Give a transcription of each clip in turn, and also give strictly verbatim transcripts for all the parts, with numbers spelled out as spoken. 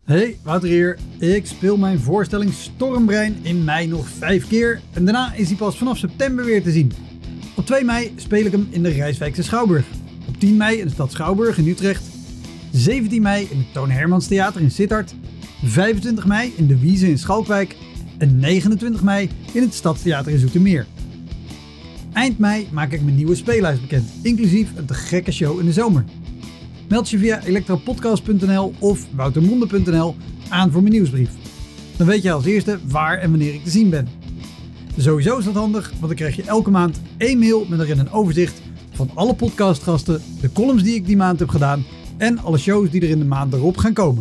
Hey, Wouter hier. Ik speel mijn voorstelling Stormbrein in mei nog vijf keer en daarna is hij pas vanaf september weer te zien. Op twee mei speel ik hem in de Rijswijkse Schouwburg. Op tien mei in de stad Schouwburg in Utrecht. zeventien mei in het Toon Hermans Theater in Sittard. vijfentwintig mei in de Wieze in Schalkwijk. En negenentwintig mei in het Stadstheater in Zoetermeer. Eind mei maak ik mijn nieuwe speellijst bekend, inclusief een te gekke show in de zomer. Meld je via elektrapodcast punt n l of woutermonde punt n l aan voor mijn nieuwsbrief. Dan weet je als eerste waar en wanneer ik te zien ben. Sowieso is dat handig, want dan krijg je elke maand één mail met erin een overzicht van alle podcastgasten, de columns die ik die maand heb gedaan en alle shows die er in de maand erop gaan komen.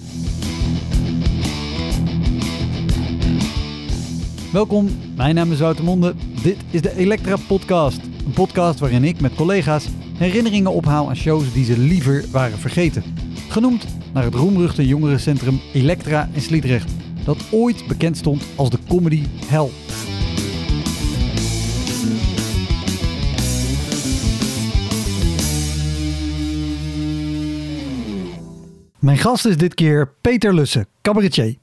Welkom, mijn naam is Wouter Monde. Dit is de Elektra Podcast. Een podcast waarin ik met collega's herinneringen ophaal aan shows die ze liever waren vergeten. Genoemd naar het roemruchte jongerencentrum Elektra in Sliedrecht, dat ooit bekend stond als de comedy hell. Mijn gast is dit keer Peter Lussen, cabaretier.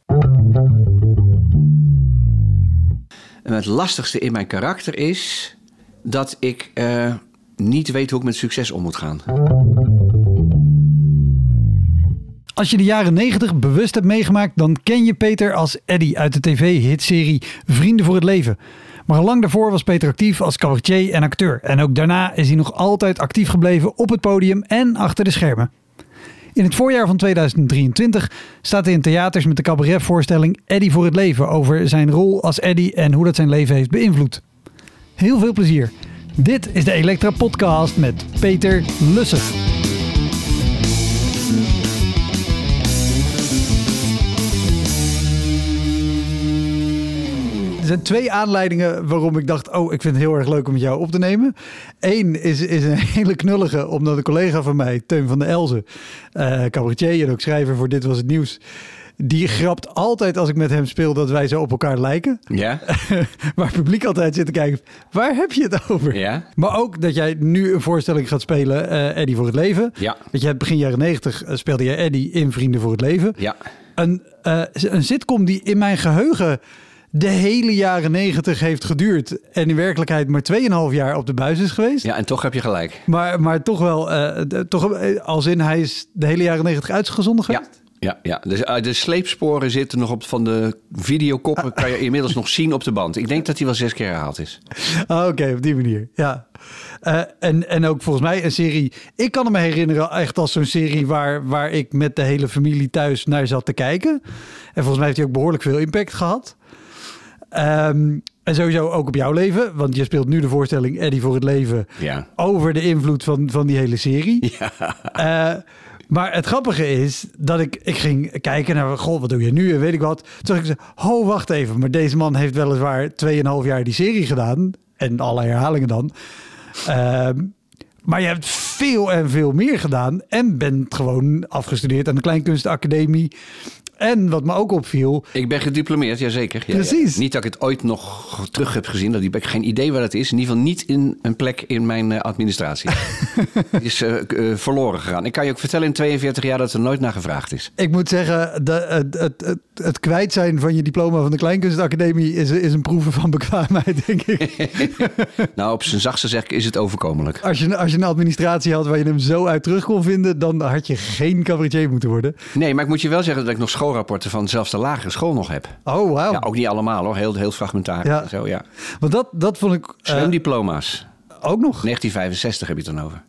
En het lastigste in mijn karakter is dat ik uh, niet weet hoe ik met succes om moet gaan. Als je de jaren negentig bewust hebt meegemaakt, dan ken je Peter als Eddie uit de tv-hitserie Vrienden voor het Leven. Maar al lang daarvoor was Peter actief als cabaretier en acteur. En ook daarna is hij nog altijd actief gebleven op het podium en achter de schermen. In het voorjaar van tweeduizend drieëntwintig staat hij in theaters met de cabaretvoorstelling Eddie voor het Leven over zijn rol als Eddie en hoe dat zijn leven heeft beïnvloed. Heel veel plezier. Dit is de Elektra Podcast met Peter Lussen. Er zijn twee aanleidingen waarom ik dacht, oh, ik vind het heel erg leuk om met jou op te nemen. Eén is, is een hele knullige, omdat een collega van mij, Teun van der Elzen, uh, cabaretier en ook schrijver voor Dit Was Het Nieuws, die grapt altijd als ik met hem speel dat wij zo op elkaar lijken. Ja. Waar het publiek altijd zit te kijken, waar heb je het over? Ja. Maar ook dat jij nu een voorstelling gaat spelen, uh, Eddie voor het Leven. Ja. Dat je begin jaren negentig uh, speelde jij Eddie in Vrienden voor het Leven. Ja. Een, uh, een sitcom die in mijn geheugen de hele jaren negentig heeft geduurd en in werkelijkheid maar tweeënhalf jaar op de buis is geweest. Ja, en toch heb je gelijk. Maar, maar toch wel, uh, toch, als in hij is de hele jaren negentig uitgezonden geweest? Ja. Ja, ja. Dus, uh, de sleepsporen zitten nog op van de videokoppen. Kan je inmiddels nog zien op de band. Ik denk dat hij wel zes keer herhaald is. Ah, Oké, okay, op die manier. Ja. Uh, en, en ook volgens mij een serie. Ik kan me herinneren echt als zo'n serie waar, waar ik met de hele familie thuis naar zat te kijken. En volgens mij heeft hij ook behoorlijk veel impact gehad. Um, en sowieso ook op jouw leven. Want je speelt nu de voorstelling Eddie voor het Leven. Ja. Over de invloed van, van die hele serie. Ja. Uh, Maar het grappige is dat ik, ik ging kijken naar, goh, wat doe je nu en weet ik wat. Toen dacht ik, oh, wacht even. Maar deze man heeft weliswaar tweeënhalf jaar die serie gedaan. En alle herhalingen dan. Uh, maar je hebt veel en veel meer gedaan. En bent gewoon afgestudeerd aan de Kleinkunstacademie. En wat me ook opviel... Ik ben gediplomeerd, jazeker. Ja, precies. Ja. Niet dat ik het ooit nog terug heb gezien. Dat ik heb geen idee waar het is. In ieder geval niet in een plek in mijn uh, administratie. Het is uh, uh, verloren gegaan. Ik kan je ook vertellen in tweeënveertig jaar dat er nooit naar gevraagd is. Ik moet zeggen, de, het, het, het, het kwijt zijn van je diploma van de Kleinkunstacademie is, is een proeven van bekwaamheid, denk ik. Nou, op zijn zachtste zeg ik, is het overkomelijk. Als je, als je een administratie had waar je hem zo uit terug kon vinden, dan had je geen cabaretier moeten worden. Nee, maar ik moet je wel zeggen dat ik nog school rapporten van zelfs de lagere school nog heb. Oh, wauw. Ja, ook niet allemaal hoor. Heel, heel fragmentarisch. Ja. Zo, ja. Want dat, dat vond ik... Uh, Zwemdiploma's. Ook nog? negentien vijfenzestig heb je het dan over.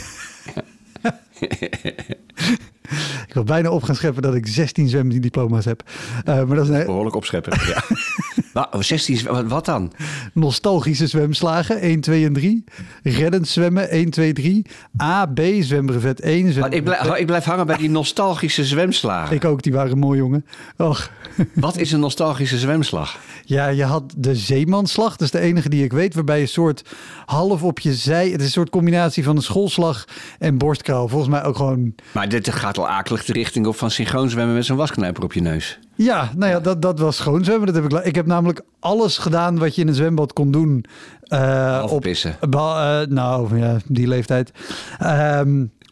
Ik wil bijna op gaan scheppen dat ik zestien zwemdiploma's heb. Uh, maar dat is een... Behoorlijk opscheppen, ja. Nou, zestien, wat dan? Nostalgische zwemslagen, één, twee en drie. Reddend zwemmen, één, twee, drie. A, B, zwembrevet één. Zwembrevet... Ik, blijf, ik blijf hangen bij die nostalgische zwemslagen. Ik ook, die waren mooi, jongen. Och. Wat is een nostalgische zwemslag? Ja, je had de zeemanslag, dat is de enige die ik weet, waarbij je een soort half op je zij... Het is een soort combinatie van een schoolslag en borstkraal. Volgens mij ook gewoon... Maar dit gaat al akelig de richting op van synchroon zwemmen met zo'n wasknijper op je neus. Ja, nou ja, dat, dat was schoon zwemmen. Dat heb ik, ik heb namelijk alles gedaan wat je in een zwembad kon doen. Uh, op pissen. Uh, nou, ja, die leeftijd. Um,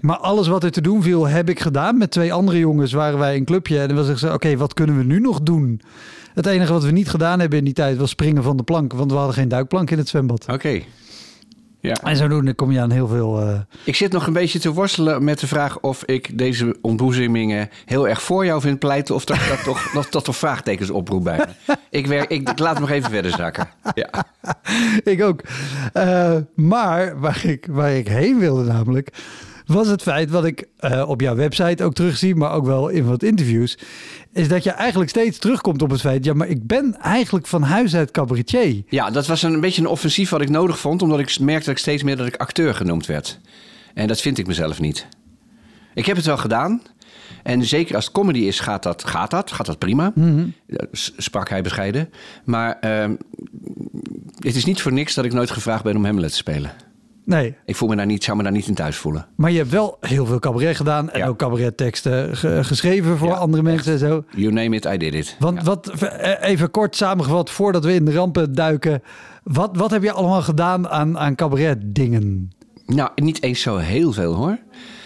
Maar alles wat er te doen viel, heb ik gedaan. Met twee andere jongens waren wij een clubje. En dan was ik zo, oké, okay, wat kunnen we nu nog doen? Het enige wat we niet gedaan hebben in die tijd was springen van de plank. Want we hadden geen duikplank in het zwembad. Oké. Okay. Ja. En zodoende kom je aan heel veel... Uh... Ik zit nog een beetje te worstelen met de vraag of ik deze ontboezemingen heel erg voor jou vind pleiten. Of dat dat toch, dat, dat toch vraagtekens oproept bij me. Ik, werk, ik, ik laat nog even verder zakken. Ja. Ik ook. Uh, maar waar ik, waar ik heen wilde namelijk... was het feit wat ik uh, op jouw website ook terugzie, maar ook wel in wat interviews, is dat je eigenlijk steeds terugkomt op het feit, ja, maar ik ben eigenlijk van huis uit cabaretier. Ja, dat was een, een beetje een offensief wat ik nodig vond, omdat ik merkte dat ik steeds meer dat ik acteur genoemd werd. En dat vind ik mezelf niet. Ik heb het wel gedaan. En zeker als het comedy is, gaat dat, gaat dat, gaat dat prima. Mm-hmm. Sprak hij bescheiden. Maar uh, het is niet voor niks dat ik nooit gevraagd ben om Hamlet te spelen. Nee. Ik voel me daar niet, zou me daar niet in thuis voelen. Maar je hebt wel heel veel cabaret gedaan. En ja. ook cabaretteksten ge- geschreven voor ja, andere mensen echt. En zo. You name it, I did it. Want ja. wat, even kort samengevat, voordat we in de rampen duiken. Wat, wat heb je allemaal gedaan aan, aan cabaret dingen? Nou, niet eens zo heel veel hoor.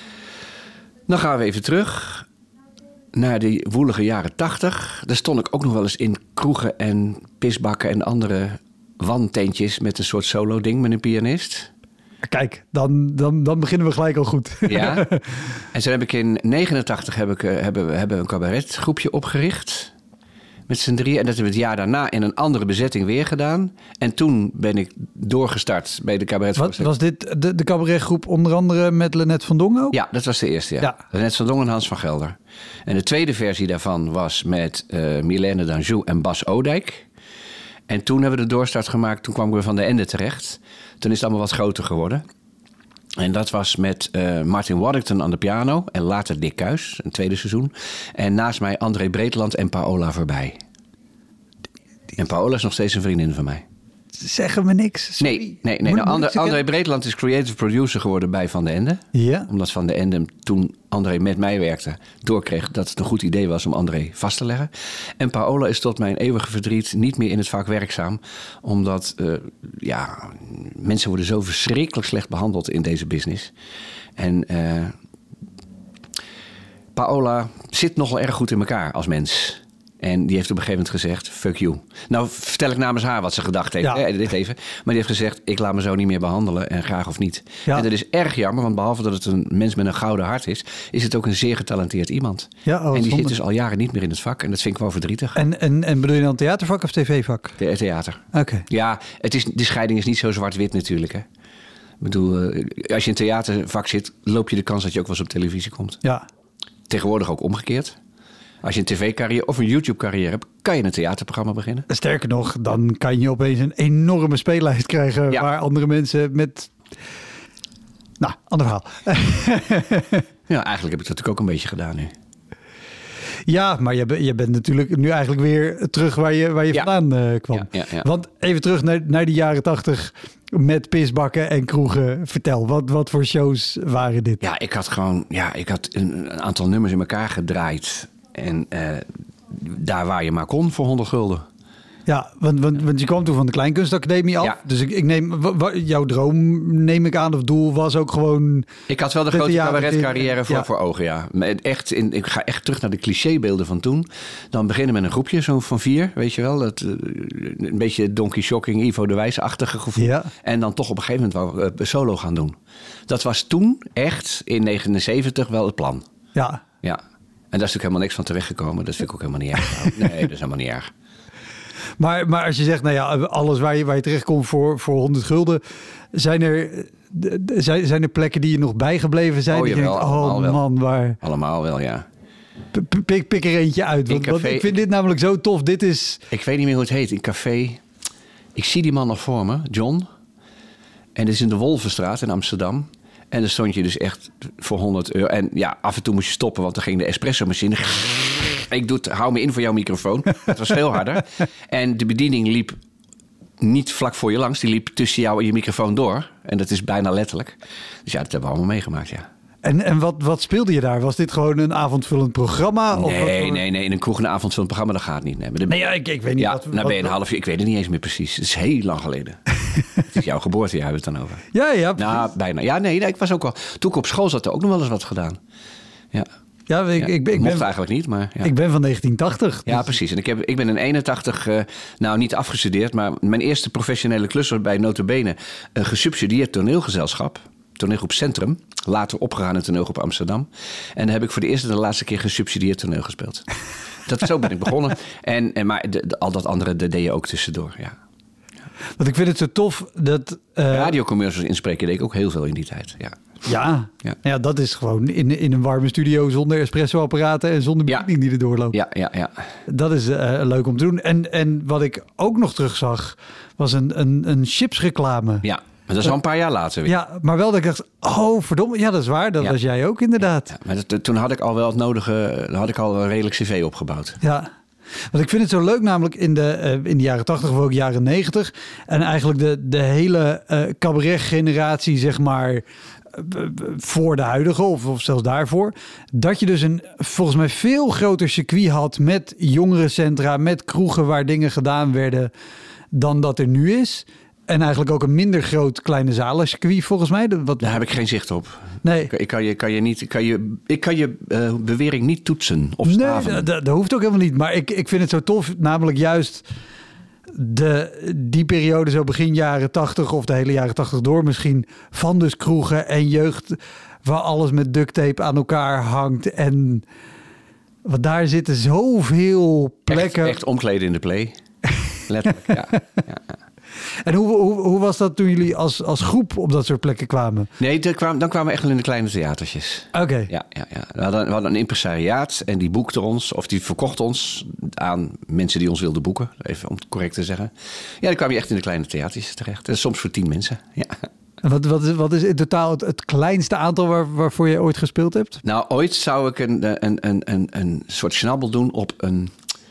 Dan gaan we even terug naar die woelige jaren tachtig. Daar stond ik ook nog wel eens in kroegen en pisbakken en andere wandtentjes met een soort solo ding met een pianist. Kijk, dan, dan, dan beginnen we gelijk al goed. Ja. En toen heb ik in negenentachtig heb ik, hebben we hebben een cabaretgroepje opgericht. Met z'n drieën. En dat hebben we het jaar daarna in een andere bezetting weer gedaan. En toen ben ik doorgestart bij de cabaretvoorstelling. Wat was dit de, de cabaretgroep onder andere met Lennet van Dongen ook? Ja, dat was de eerste, ja. ja. Lennet van Dongen en Hans van Gelder. En de tweede versie daarvan was met uh, Milène d'Anjou en Bas Odijk. En toen hebben we de doorstart gemaakt. Toen kwam ik weer van de Ende terecht. Toen is het allemaal wat groter geworden. En dat was met uh, Martin Waddington aan de piano. En later Dick Kuijs, een tweede seizoen. En naast mij André Breedland en Paola Voorbij. En Paola is nog steeds een vriendin van mij. Zeggen me niks. Sorry. Nee, nee, nee. Nou, André, André Breedland is creative producer geworden bij Van de Ende. Ja. Omdat Van de Ende toen André met mij werkte, doorkreeg dat het een goed idee was om André vast te leggen. En Paola is tot mijn eeuwige verdriet niet meer in het vak werkzaam. Omdat uh, ja, mensen worden zo verschrikkelijk slecht behandeld in deze business. En uh, Paola zit nogal erg goed in elkaar als mens. En die heeft op een gegeven moment gezegd, fuck you. Nou vertel ik namens haar wat ze gedacht heeft. Ja. Hè, dit even. Maar die heeft gezegd, ik laat me zo niet meer behandelen. En graag of niet. Ja. En dat is erg jammer. Want behalve dat het een mens met een gouden hart is, is het ook een zeer getalenteerd iemand. Ja, oh, en die zonde. zit dus al jaren niet meer in het vak. En dat vind ik wel verdrietig. En, en, en bedoel je dan theatervak of tv-vak? The- theater. Oké. Okay. Ja, het is, de scheiding is niet zo zwart-wit natuurlijk. Hè. Ik bedoel, uh, als je in een theatervak zit, loop je de kans dat je ook wel eens op televisie komt. Ja. Tegenwoordig ook omgekeerd. Als je een tv-carrière of een YouTube-carrière hebt, kan je een theaterprogramma beginnen. Sterker nog, dan kan je opeens een enorme speellijst krijgen, ja, waar andere mensen met... Nou, ander verhaal. Ja, eigenlijk heb ik dat natuurlijk ook een beetje gedaan nu. Ja, maar je, je bent natuurlijk nu eigenlijk weer terug waar je, waar je ja. vandaan uh, kwam. Ja, ja, ja. Want even terug naar, naar de jaren tachtig met pisbakken en kroegen. Vertel, wat, wat voor shows waren dit? Ja, ik had gewoon ja, ik had een, een aantal nummers in elkaar gedraaid. En uh, daar waar je maar kon voor honderd gulden. Ja, want, want, want je kwam toen van de Kleinkunstacademie af. Ja. Dus ik, ik neem, w- w- jouw droom neem ik aan, of doel was ook gewoon... Ik had wel de grote cabaretcarrière voor, ja. voor ogen, ja. Echt in, ik ga echt terug naar de clichébeelden van toen. Dan beginnen met een groepje, zo van vier, weet je wel. Dat, uh, een beetje Donkey Shocking, Ivo de Wijs-achtige gevoel. Ja. En dan toch op een gegeven moment wou ik uh, solo gaan doen. Dat was toen echt in negenenzeventig wel het plan. Ja. Ja. En daar is natuurlijk helemaal niks van terechtgekomen. Dat vind ik ook helemaal niet erg. Nee, dat is helemaal niet erg. Maar, maar als je zegt, nou ja, alles waar je, waar je terechtkomt voor, voor honderd gulden... Zijn er, zijn, zijn er plekken die je nog bijgebleven zijn? Oh, jawel, die je denkt, oh wel. man, waar... Allemaal wel, ja. Pik, pik er eentje uit. Want, café, want ik vind dit namelijk zo tof. Dit is... Ik weet niet meer hoe het heet. In café... Ik zie die man nog voor me, John. En dit is in de Wolvenstraat in Amsterdam. En dan stond je dus echt voor honderd euro. En ja, af en toe moest je stoppen, want dan ging de espresso-machine... Ik doe het, hou me in voor jouw microfoon. Dat was veel harder. En de bediening liep niet vlak voor je langs. Die liep tussen jou en je microfoon door. En dat is bijna letterlijk. Dus ja, dat hebben we allemaal meegemaakt, ja. En, en wat, wat speelde je daar? Was dit gewoon een avondvullend programma? Nee, of wat, nee, nee. In een kroeg een avondvullend programma, dat gaat niet. Nee, maar de, nee ja, ik, ik weet niet ja, wat... nou wat, ben je een half uur. Ik weet het niet eens meer precies. Het is heel lang geleden. Het is jouw geboortejaar, hebben we het dan over. Ja, ja. Precies. Nou, bijna. Ja, nee, nee, ik was ook wel... Toen ik op school zat, er ook nog wel eens wat gedaan. Ja. Ja, ik, Ja, ik, ik, ik mocht ben, eigenlijk niet, maar... Ja. ik ben van negentien tachtig. Ja, dus- precies. En ik, heb, ik ben in eenentachtig, uh, nou niet afgestudeerd... maar mijn eerste professionele klus was bij nota bene... een gesubsidieerd toneelgezelschap. Toneelgroep Centrum. Later opgegaan in toneelgroep Amsterdam. En daar heb ik voor de eerste en de laatste keer gesubsidieerd toneel gespeeld. Dat, zo ben ik begonnen. En, en, maar de, de, al dat andere dat deed je ook tussendoor, ja. Want ik vind het zo tof dat... Uh, Radiocommercials inspreken deed ik ook heel veel in die tijd, ja. Ja, Ja. ja, dat is gewoon in, in een warme studio zonder espresso-apparaten en zonder Ja. bediening die er doorloopt. Ja, ja, ja. Dat is uh, leuk om te doen. En, en wat ik ook nog terugzag, was een, een, een chipsreclame. Ja, maar dat is al een paar jaar later weer. Ja, maar wel dat ik dacht, oh verdomme, ja dat is waar, dat Ja. was jij ook inderdaad. Ja, maar dat, toen had ik al wel het nodige, dan had ik al een redelijk cv opgebouwd. Ja, want ik vind het zo leuk namelijk in de, uh, in de jaren tachtig of ook jaren negentig. En eigenlijk de, de hele uh, cabaret-generatie, zeg maar, uh, voor de huidige of, of zelfs daarvoor. Dat je dus een volgens mij veel groter circuit had met jongerencentra, met kroegen waar dingen gedaan werden dan dat er nu is. En eigenlijk ook een minder groot kleine zalencircuit volgens mij. Wat... Daar heb ik geen zicht op. Nee. Ik, ik kan je, kan je, niet, kan je, ik kan je uh, bewering niet toetsen of Nee, staven. dat, dat hoeft ook helemaal niet. Maar ik, ik vind het zo tof, namelijk juist de, die periode zo begin jaren tachtig of de hele jaren tachtig door misschien, van dus kroegen en jeugd waar alles met duct tape aan elkaar hangt. En want daar zitten zoveel plekken. Echt, echt omkleden in de play. Letterlijk, ja. ja, ja. En hoe, hoe, hoe was dat toen jullie als, als groep op dat soort plekken kwamen? Nee, dan kwamen, dan kwamen we echt wel in de kleine theatertjes. Oké. Okay. Ja, ja, ja. We, hadden, we hadden een impresariaat en die boekte ons, of die verkocht ons aan mensen die ons wilden boeken. Even om het correct te zeggen. Ja, dan kwam je echt in de kleine theatertjes terecht. Dat is soms voor tien mensen, ja. En wat, wat, is, wat is in totaal het, het kleinste aantal waar, waarvoor je ooit gespeeld hebt? Nou, ooit zou ik een, een, een, een, een soort schnabbel doen op een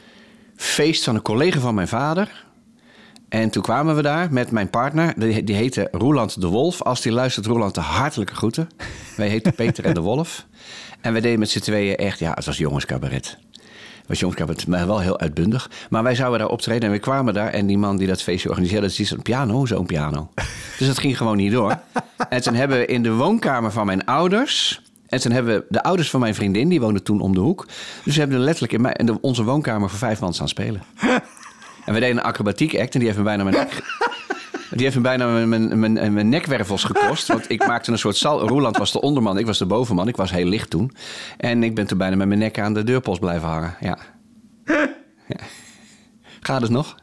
feest van een collega van mijn vader. En toen kwamen we daar met mijn partner. Die, die heette Roeland de Wolf. Als die luistert, Roeland, de hartelijke groeten. Wij heten Peter en de Wolf. En we deden met z'n tweeën echt... Ja, het was jongenscabaret. Het was jongenscabaret, maar wel heel uitbundig. Maar wij zouden daar optreden en we kwamen daar. En die man die dat feestje organiseerde, die zei, een piano, zo'n piano. Dus dat ging gewoon niet door. En toen hebben we in de woonkamer van mijn ouders... En toen hebben we de ouders van mijn vriendin, die woonden toen om de hoek. Dus we hebben letterlijk in, mijn, in de, onze woonkamer voor vijf man staan spelen. En we deden een acrobatiek act en die heeft me bijna mijn nek, die heeft me bijna mijn, mijn, mijn, mijn nekwervels gekost. Want ik maakte een soort sal. Roeland was de onderman, ik was de bovenman. Ik was heel licht toen. En ik ben toen bijna met mijn nek aan de deurpost blijven hangen. Ja. Ja. Gaat het nog?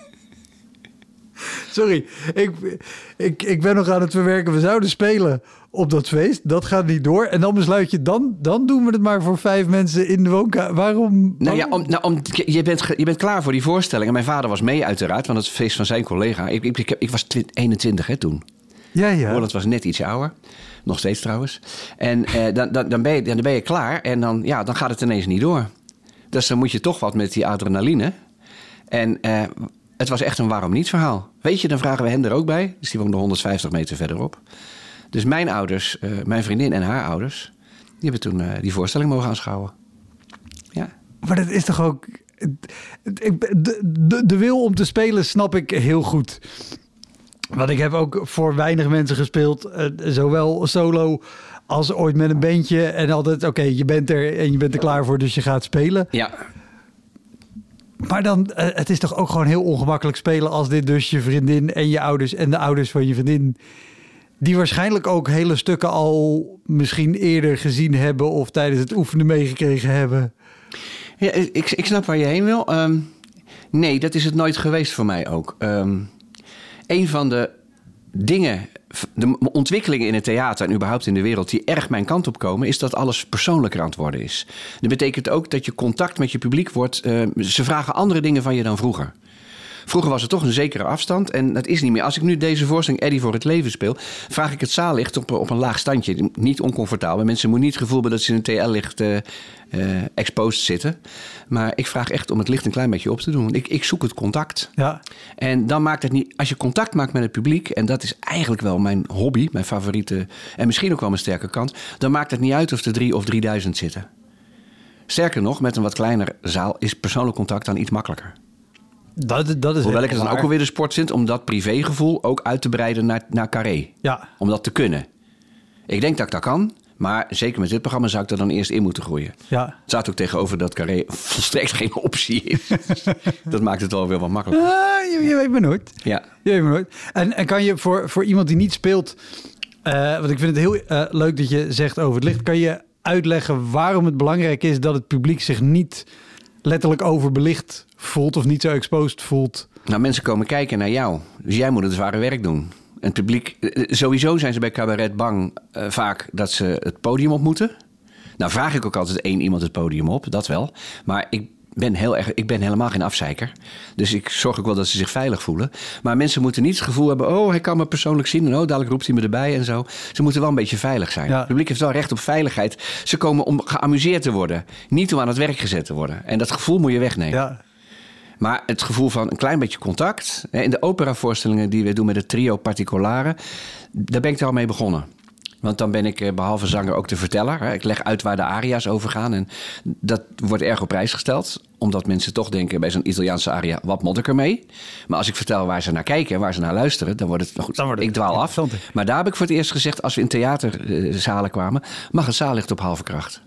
Sorry, ik, ik, ik ben nog aan het verwerken. We zouden spelen op dat feest. Dat gaat niet door. En dan besluit je, dan, dan doen we het maar voor vijf mensen in de woonkamer. Waarom? Nou ja, om, nou, om, je, bent, je bent klaar voor die voorstelling. En mijn vader was mee uiteraard, want het feest van zijn collega. Ik, ik, ik, ik was eenentwintig hè, toen. Ja, ja. Roland was net iets ouder. Nog steeds trouwens. En eh, dan, dan, dan, ben je, dan ben je klaar en dan, ja, dan gaat het ineens niet door. Dus dan moet je toch wat met die adrenaline. En eh, het was echt een waarom niet verhaal. Weet je, dan vragen we hen er ook bij. Dus die woonde honderdvijftig meter verderop. Dus mijn ouders, uh, mijn vriendin en haar ouders... die hebben toen uh, die voorstelling mogen aanschouwen. Ja. Maar dat is toch ook... De, de, de wil om te spelen snap ik heel goed. Want ik heb ook voor weinig mensen gespeeld. Uh, zowel solo als ooit met een bandje. En altijd, oké, okay, je bent er en je bent er klaar voor, dus je gaat spelen. Ja. Maar dan, uh, het is toch ook gewoon heel ongemakkelijk spelen als dit dus je vriendin en je ouders en de ouders van je vriendin... die waarschijnlijk ook hele stukken al misschien eerder gezien hebben of tijdens het oefenen meegekregen hebben. Ja, ik, ik snap waar je heen wil. Um, nee, dat is het nooit geweest voor mij ook. Um, een van de dingen, de ontwikkelingen in het theater en überhaupt in de wereld die erg mijn kant op komen, is dat alles persoonlijker aan het worden is. Dat betekent ook dat je contact met je publiek wordt. Uh, ze vragen andere dingen van je dan vroeger. Vroeger was er toch een zekere afstand en dat is niet meer. Als ik nu deze voorstelling Eddie voor het leven speel, vraag ik het zaallicht op, op een laag standje. Niet oncomfortabel. Mensen moeten niet het gevoel hebben dat ze in een T L-licht uh, uh, exposed zitten. Maar ik vraag echt om het licht een klein beetje op te doen. Ik, ik zoek het contact. Ja. En dan maakt het niet... Als je contact maakt met het publiek, en dat is eigenlijk wel mijn hobby, mijn favoriete, en misschien ook wel mijn sterke kant, dan maakt het niet uit of er drie of drieduizend zitten. Sterker nog, met een wat kleiner zaal is persoonlijk contact dan iets makkelijker. Dat, dat is Hoewel ik het dan waar. ook alweer de sport vind om dat privégevoel ook uit te breiden naar, naar Carré. Ja. Om dat te kunnen. Ik denk dat ik dat kan, maar zeker met dit programma zou ik er dan eerst in moeten groeien. Ja. Het staat ook tegenover dat Carré volstrekt geen optie is. Dat maakt het wel weer wat makkelijker. Uh, je, je weet maar nooit. Ja. Je weet maar nooit. En, en kan je voor, voor iemand die niet speelt, uh, want ik vind het heel uh, leuk dat je zegt over het licht, kan je uitleggen waarom het belangrijk is dat het publiek zich niet letterlijk overbelicht voelt of niet zo exposed voelt? Nou, mensen komen kijken naar jou. Dus jij moet het zware werk doen. En het publiek, sowieso zijn ze bij cabaret bang uh, vaak dat ze het podium op moeten. Nou vraag ik ook altijd één iemand het podium op, dat wel. Maar ik ben, heel erg, ik ben helemaal geen afzeiker. Dus ik zorg ook wel dat ze zich veilig voelen. Maar mensen moeten niet het gevoel hebben, oh, hij kan me persoonlijk zien. En oh, dadelijk roept hij me erbij en zo. Ze moeten wel een beetje veilig zijn. Ja. Het publiek heeft wel recht op veiligheid. Ze komen om geamuseerd te worden. Niet om aan het werk gezet te worden. En dat gevoel moet je wegnemen. Ja. Maar het gevoel van een klein beetje contact. In de operavoorstellingen die we doen met het trio Particolare, daar ben ik er al mee begonnen. Want dan ben ik behalve zanger ook de verteller. Ik leg uit waar de aria's over gaan. En dat wordt erg op prijs gesteld. Omdat mensen toch denken bij zo'n Italiaanse aria, wat moet ik ermee? Maar als ik vertel waar ze naar kijken en waar ze naar luisteren, dan wordt het, nou goed, Dan wordt het ik dwaal af. Maar daar heb ik voor het eerst gezegd, als we in theaterzalen kwamen, mag het zaallicht op halve kracht.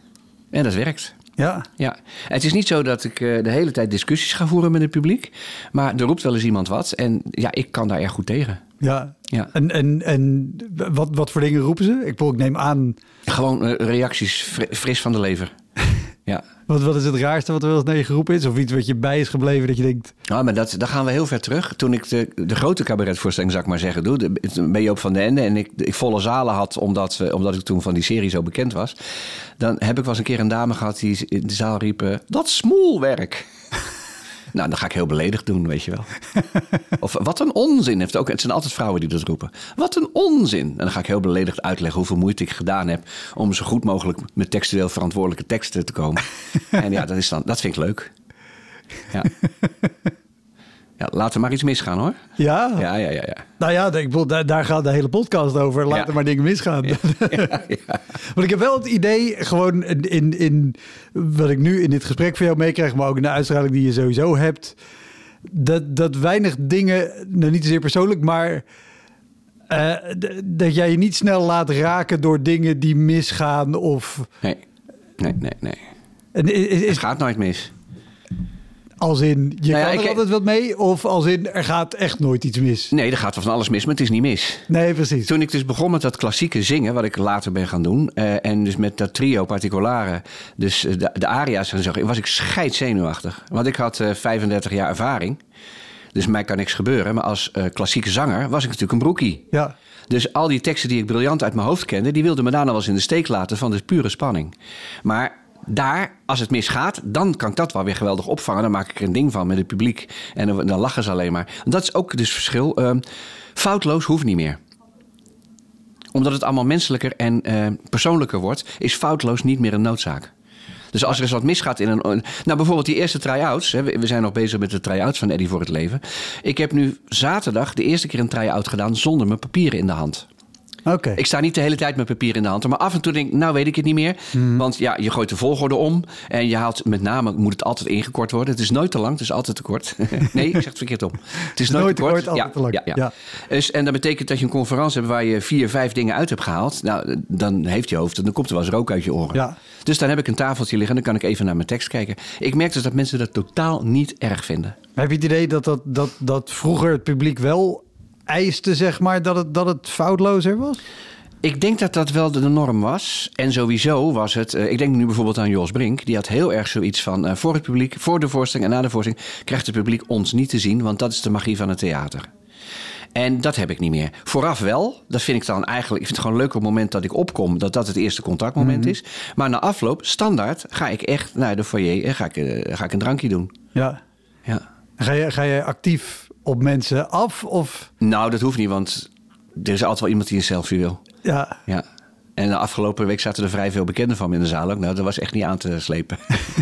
En dat werkt. Ja. Ja, het is niet zo dat ik uh, de hele tijd discussies ga voeren met het publiek. Maar er roept wel eens iemand wat. En ja, ik kan daar erg goed tegen. Ja. Ja. En, en, en wat, wat voor dingen roepen ze? Ik, bedoel, ik neem aan... Gewoon uh, reacties fr- fris van de lever. Ja. Wat, wat is het raarste wat er wel eens naar je geroepen is? Of iets wat je bij is gebleven dat je denkt... Nou, maar dat, daar gaan we heel ver terug. Toen ik de, de grote cabaretvoorstelling, zou ik maar zeggen, doe, de, ben je op Van den Ende en ik, ik volle zalen had, omdat, we, omdat ik toen van die serie zo bekend was. Dan heb ik wel eens een keer een dame gehad die in de zaal riep, uh, dat smoelwerk. Nou, dan ga ik heel beledigd doen, weet je wel. Of wat een onzin. Heeft ook, het zijn altijd vrouwen die dat roepen. Wat een onzin. En dan ga ik heel beledigd uitleggen hoeveel moeite ik gedaan heb om zo goed mogelijk met textueel verantwoordelijke teksten te komen. En ja, dat, is dan, dat vind ik leuk. Ja. Ja, laten we maar iets misgaan, hoor. Ja? Ja, ja, ja. ja. Nou ja, ik bedoel, daar, daar gaat de hele podcast over. Laat Ja. er maar dingen misgaan. Ja, ja, ja. Want ik heb wel het idee, gewoon in, in wat ik nu in dit gesprek van jou meekrijg, maar ook in de uitstraling die je sowieso hebt, dat, dat weinig dingen, nou niet zozeer persoonlijk, maar uh, d- dat jij je niet snel laat raken door dingen die misgaan of... Nee, nee, nee, nee. En is, is, Het gaat nooit mis. Als in, je Nou ja, kan er ik- altijd wat mee, of als in, er gaat echt nooit iets mis? Nee, er gaat wel van alles mis, maar het is niet mis. Nee, precies. Toen ik dus begon met dat klassieke zingen, wat ik later ben gaan doen, uh, en dus met dat trio Particolare, dus uh, de, de aria's en zo, was ik scheidzenuwachtig. Want ik had uh, vijfendertig jaar ervaring, dus mij kan niks gebeuren. Maar als uh, klassieke zanger was ik natuurlijk een broekie. Ja. Dus al die teksten die ik briljant uit mijn hoofd kende, die wilden me daarna wel eens in de steek laten van de pure spanning. Maar daar, als het misgaat, dan kan ik dat wel weer geweldig opvangen. Dan maak ik er een ding van met het publiek. En dan, dan lachen ze alleen maar. Dat is ook dus het verschil. Uh, foutloos hoeft niet meer. Omdat het allemaal menselijker en uh, persoonlijker wordt, is foutloos niet meer een noodzaak. Dus als er eens wat misgaat in een... Nou, bijvoorbeeld die eerste try-outs. Hè, we zijn nog bezig met de try-outs van Eddie voor het leven. Ik heb nu zaterdag de eerste keer een try-out gedaan zonder mijn papieren in de hand. Oké. Okay. Ik sta niet de hele tijd met papier in de hand. Maar af en toe denk ik, nou weet ik het niet meer. Mm. Want ja, je gooit de volgorde om. En je haalt, met name moet het altijd ingekort worden. Het is nooit te lang, het is altijd te kort. Nee, ik zeg het verkeerd om. Het is nooit, nooit te kort, altijd ja, te lang. Ja, ja. Ja. Dus, en dat betekent dat je een conferentie hebt waar je vier, vijf dingen uit hebt gehaald. Nou, dan heeft je hoofd, dan komt er wel eens rook uit je oren. Ja. Dus dan heb ik een tafeltje liggen en dan kan ik even naar mijn tekst kijken. Ik merk dus dat mensen dat totaal niet erg vinden. Heb je het idee dat, dat, dat, dat vroeger het publiek wel eiste, zeg maar, dat het, dat het foutlozer was? Ik denk dat dat wel de norm was. En sowieso was het... Uh, ik denk nu bijvoorbeeld aan Jos Brink. Die had heel erg zoiets van... Uh, voor het publiek, voor de voorstelling en na de voorstelling... krijgt het publiek ons niet te zien. Want dat is de magie van het theater. En dat heb ik niet meer. Vooraf wel. Dat vind ik dan eigenlijk... Ik vind het gewoon leuk op het moment dat ik opkom... dat dat het eerste contactmoment mm-hmm. is. Maar na afloop, standaard... ga ik echt naar de foyer... en ga ik, uh, ga ik een drankje doen. Ja. Ja. Ga je, ga je actief op mensen af? Of? Nou, dat hoeft niet, want er is altijd wel iemand die een selfie wil. Ja. Ja. En de afgelopen week zaten er vrij veel bekenden van me in de zaal ook. Nou, dat was echt niet aan te slepen.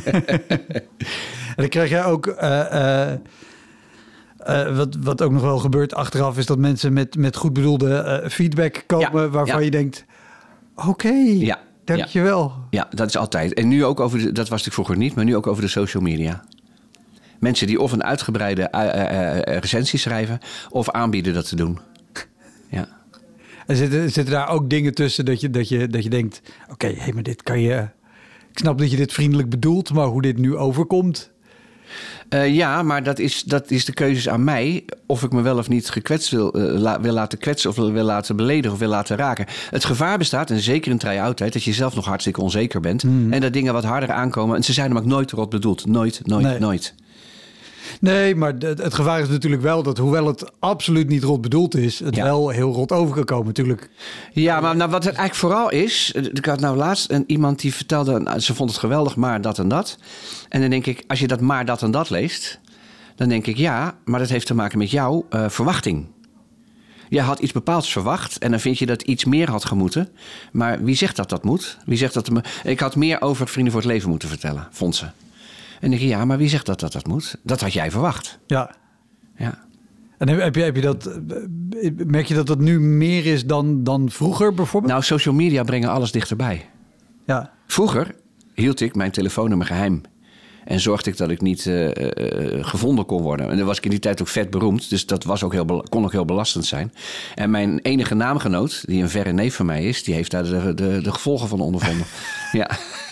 En dan krijg jij ook... Uh, uh, uh, wat, wat ook nog wel gebeurt achteraf... is dat mensen met, met goed bedoelde uh, feedback komen... Ja, waarvan ja. je denkt... Oké, okay, ja, dankjewel. Ja. ja, dat is altijd. En nu ook over... De, dat was natuurlijk vroeger niet, maar nu ook over de social media. Mensen die of een uitgebreide uh, uh, uh, recensie schrijven... of aanbieden dat te doen. Ja. En zitten, zitten daar ook dingen tussen dat je, dat je, dat je denkt... oké, okay, hey, maar dit kan je... Ik snap dat je dit vriendelijk bedoelt, maar hoe dit nu overkomt... Uh, ja, maar dat is, dat is de keuzes aan mij... of ik me wel of niet gekwetst wil, uh, la, wil laten kwetsen... of wil laten beledigen of wil laten raken. Het gevaar bestaat, en zeker in try-out tijd... dat je zelf nog hartstikke onzeker bent... Mm. en dat dingen wat harder aankomen... en ze zijn hem ook nooit rot bedoeld. Nooit, nooit, nee. nooit. Nee, maar het, het gevaar is natuurlijk wel dat... hoewel het absoluut niet rot bedoeld is... het ja. wel heel rot over kan komen natuurlijk. Ja, maar nou, wat het eigenlijk vooral is... ik had nou laatst een, iemand die vertelde... Nou, ze vond het geweldig, maar dat en dat. En dan denk ik, als je dat maar dat en dat leest... dan denk ik, ja, maar dat heeft te maken met jouw uh, verwachting. Je had iets bepaalds verwacht... en dan vind je dat iets meer had gemoeten. Maar wie zegt dat dat moet? Wie zegt dat... Ik had meer over Vrienden voor het Leven moeten vertellen, vond ze. En denk je, ja, maar wie zegt dat dat dat moet? Dat had jij verwacht. Ja. Ja. En heb je, heb je dat, merk je dat dat nu meer is dan, dan vroeger bijvoorbeeld? Nou, social media brengen alles dichterbij. Ja. Vroeger hield ik mijn telefoonnummer geheim. En zorgde ik dat ik niet uh, uh, gevonden kon worden. En dan was ik in die tijd ook vet beroemd. Dus dat was ook heel, kon ook heel belastend zijn. En mijn enige naamgenoot, die een verre neef van mij is... die heeft daar de, de, de gevolgen van ondervonden. Ja.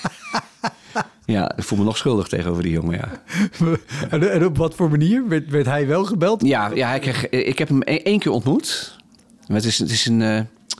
Ja, ik voel me nog schuldig tegenover die jongen, ja. En op wat voor manier? Werd, werd hij wel gebeld? Ja, ja hij kreeg, ik heb hem één keer ontmoet. Het is, het is een... Uh,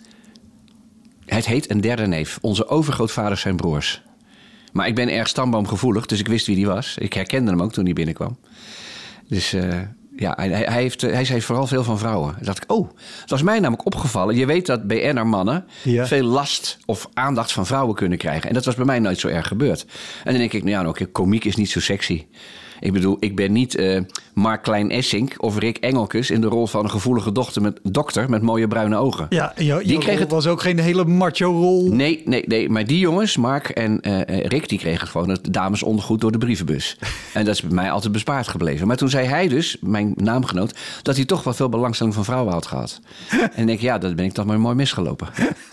het heet een derde neef. Onze overgrootvaders zijn broers. Maar ik ben erg stamboomgevoelig, dus ik wist wie die was. Ik herkende hem ook toen hij binnenkwam. Dus... Uh, Ja, hij, hij, heeft, hij zei vooral veel van vrouwen. Toen dacht ik, oh, dat was mij namelijk opgevallen. Je weet dat B N'er-mannen ja. veel last of aandacht van vrouwen kunnen krijgen. En dat was bij mij nooit zo erg gebeurd. En dan denk ik, nou ja, nou, komiek is niet zo sexy. Ik bedoel, ik ben niet uh, Mark Klein-Essink of Rick Engelkes... in de rol van een gevoelige dochter met, dokter met mooie bruine ogen. Ja, jo, die kreeg het was ook geen hele macho-rol. Nee, nee, nee. Maar die jongens, Mark en uh, Rick, die kregen gewoon het damesondergoed door de brievenbus. En dat is bij mij altijd bespaard gebleven. Maar toen zei hij dus, mijn naamgenoot... dat hij toch wel veel belangstelling van vrouwen had gehad. En ik denk, ja, dat ben ik toch maar mooi misgelopen.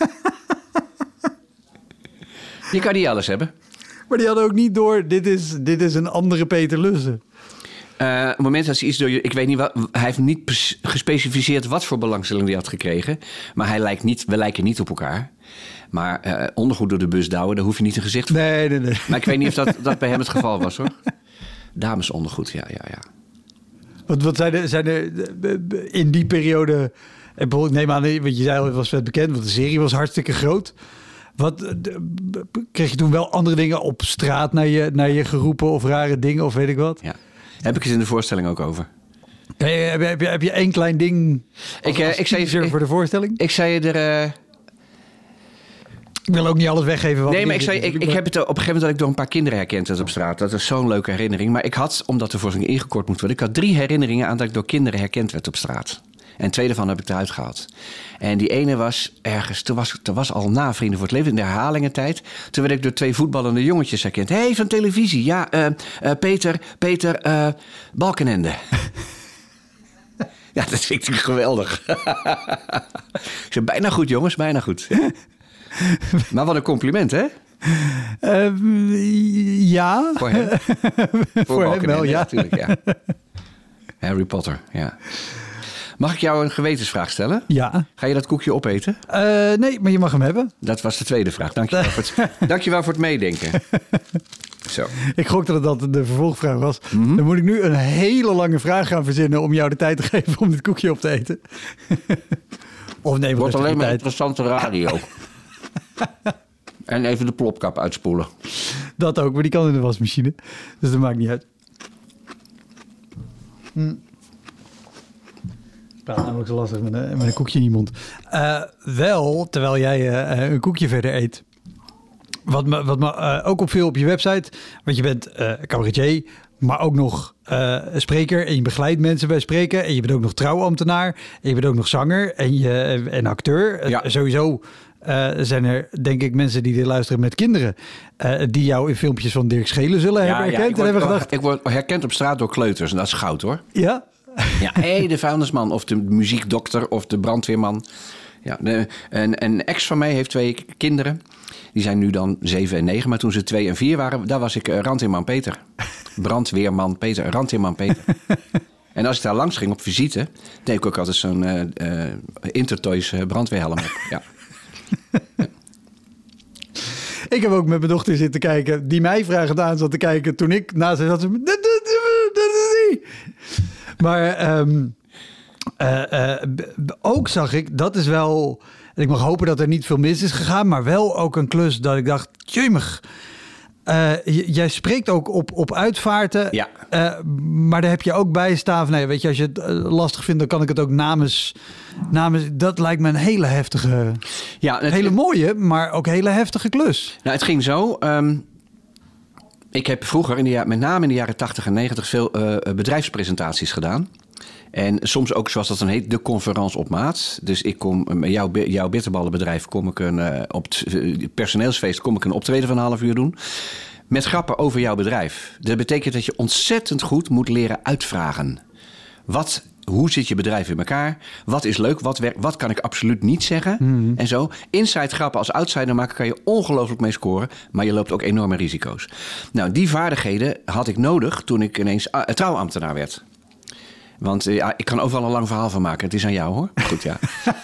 Je kan niet alles hebben. Maar die hadden ook niet door, dit is, dit is een andere Peter Lussen. Uh, op het moment dat ze iets door je... Ik weet niet wat... Hij heeft niet gespecificeerd wat voor belangstelling hij had gekregen. Maar hij lijkt niet, we lijken niet op elkaar. Maar uh, ondergoed door de bus douwen, daar hoef je niet een gezicht voor. Nee, nee, nee. Maar ik weet niet of dat, dat bij hem het geval was, hoor. Damesondergoed, ja, ja, ja. Wat, wat zijn er, zijn er in die periode... Ik neem aan, wat je zei al, het was vet bekend, want de serie was hartstikke groot... Wat, kreeg je toen wel andere dingen op straat naar je, naar je geroepen of rare dingen of weet ik wat? Ja, heb ik het in de voorstelling ook over. Hey, heb, je, heb, je, heb je één klein ding als, ik, uh, als ik zei voor de voorstelling? Ik zei er... Uh... Ik wil ook niet alles weggeven. Wat nee, maar ik, zei, ik, ik heb het op een gegeven moment dat ik door een paar kinderen herkend werd op straat. Dat is zo'n leuke herinnering. Maar ik had, omdat de voorstelling ingekort moet worden... ik had drie herinneringen aan dat ik door kinderen herkend werd op straat. En twee daarvan heb ik eruit gehaald. En die ene was ergens, toen was, toen was al na Vrienden voor het Leven, in de herhalingentijd. Toen werd ik door twee voetballende jongetjes herkend. Hé, hey, van televisie. Ja, uh, uh, Peter, Peter uh, Balkenende. Ja, dat vind ik geweldig. Ik zei, bijna goed jongens, bijna goed. Maar wat een compliment, hè? Uh, ja. Voor hem? Voor, Voor hem wel, ja. Natuurlijk, ja. Harry Potter, ja. Mag ik jou een gewetensvraag stellen? Ja. Ga je dat koekje opeten? Uh, nee, maar je mag hem hebben. Dat was de tweede vraag. Dank je wel voor het, dank je wel voor het meedenken. Zo. Ik gok dat het de vervolgvraag was. Mm-hmm. Dan moet ik nu een hele lange vraag gaan verzinnen... om jou de tijd te geven om dit koekje op te eten. Of nee, wordt alleen maar interessante radio. En even de plopkap uitspoelen. Dat ook, maar die kan in de wasmachine. Dus dat maakt niet uit. Hm. Ik praat namelijk zo lastig met een, met een koekje in je mond. Uh, wel, terwijl jij uh, een koekje verder eet. Wat me, wat me uh, ook opviel op je website. Want je bent uh, cabaretier, maar ook nog uh, spreker. En je begeleidt mensen bij spreken. En je bent ook nog trouwambtenaar. En je bent ook nog zanger en, je, en acteur. Ja. Uh, sowieso uh, zijn er, denk ik, mensen die dit luisteren met kinderen. Uh, die jou in filmpjes van Dirk Schelen zullen ja, hebben herkend. Ja, ik, word, en hebben gedacht... ik word herkend op straat door kleuters. En dat is goud, hoor. Ja? Ja, hé, hey, de vuilnisman of de muziekdokter of de brandweerman. Ja, de, een, een ex van mij heeft twee kinderen. Die zijn nu dan zeven en negen. Maar toen ze twee en vier waren, daar was ik uh, randweerman Peter. Brandweerman Peter, randweerman Peter. En als ik daar langs ging op visite, deed ik ook altijd zo'n uh, uh, Intertoys uh, brandweerhelm op. Ja. Ja. Ik heb ook met mijn dochter zitten kijken, die mij vragend aan zat te kijken toen ik naast haar zat. Dat, dat, dat is niet. Maar um, uh, uh, ook zag ik, dat is wel... Ik mag hopen dat er niet veel mis is gegaan, maar wel ook een klus dat ik dacht, jemig. Uh, j- jij spreekt ook op, op uitvaarten, ja. uh, maar daar heb je ook bij staan. Nee, weet je, als je het uh, lastig vindt, dan kan ik het ook namens, namens. Dat lijkt me een hele heftige, ja, het, hele mooie, maar ook hele heftige klus. Nou, het ging zo. Um, ik heb vroeger, in de, met name in de jaren tachtig en negentig, veel uh, bedrijfspresentaties gedaan. En soms ook, zoals dat dan heet, de conferentie op maat. Dus ik kom, met jouw, jouw bitterballenbedrijf, kom ik een, uh, op het uh, personeelsfeest, kom ik een optreden van een half uur doen. Met grappen over jouw bedrijf. Dat betekent dat je ontzettend goed moet leren uitvragen. Wat, hoe zit je bedrijf in elkaar? Wat is leuk? Wat, werkt, wat kan ik absoluut niet zeggen? Mm-hmm. En zo. Inside grappen als outsider maken kan je ongelooflijk mee scoren. Maar je loopt ook enorme risico's. Nou, die vaardigheden had ik nodig toen ik ineens uh, trouwambtenaar werd. Want uh, ja, ik kan overal een lang verhaal van maken. Het is aan jou, hoor. Goed, ja.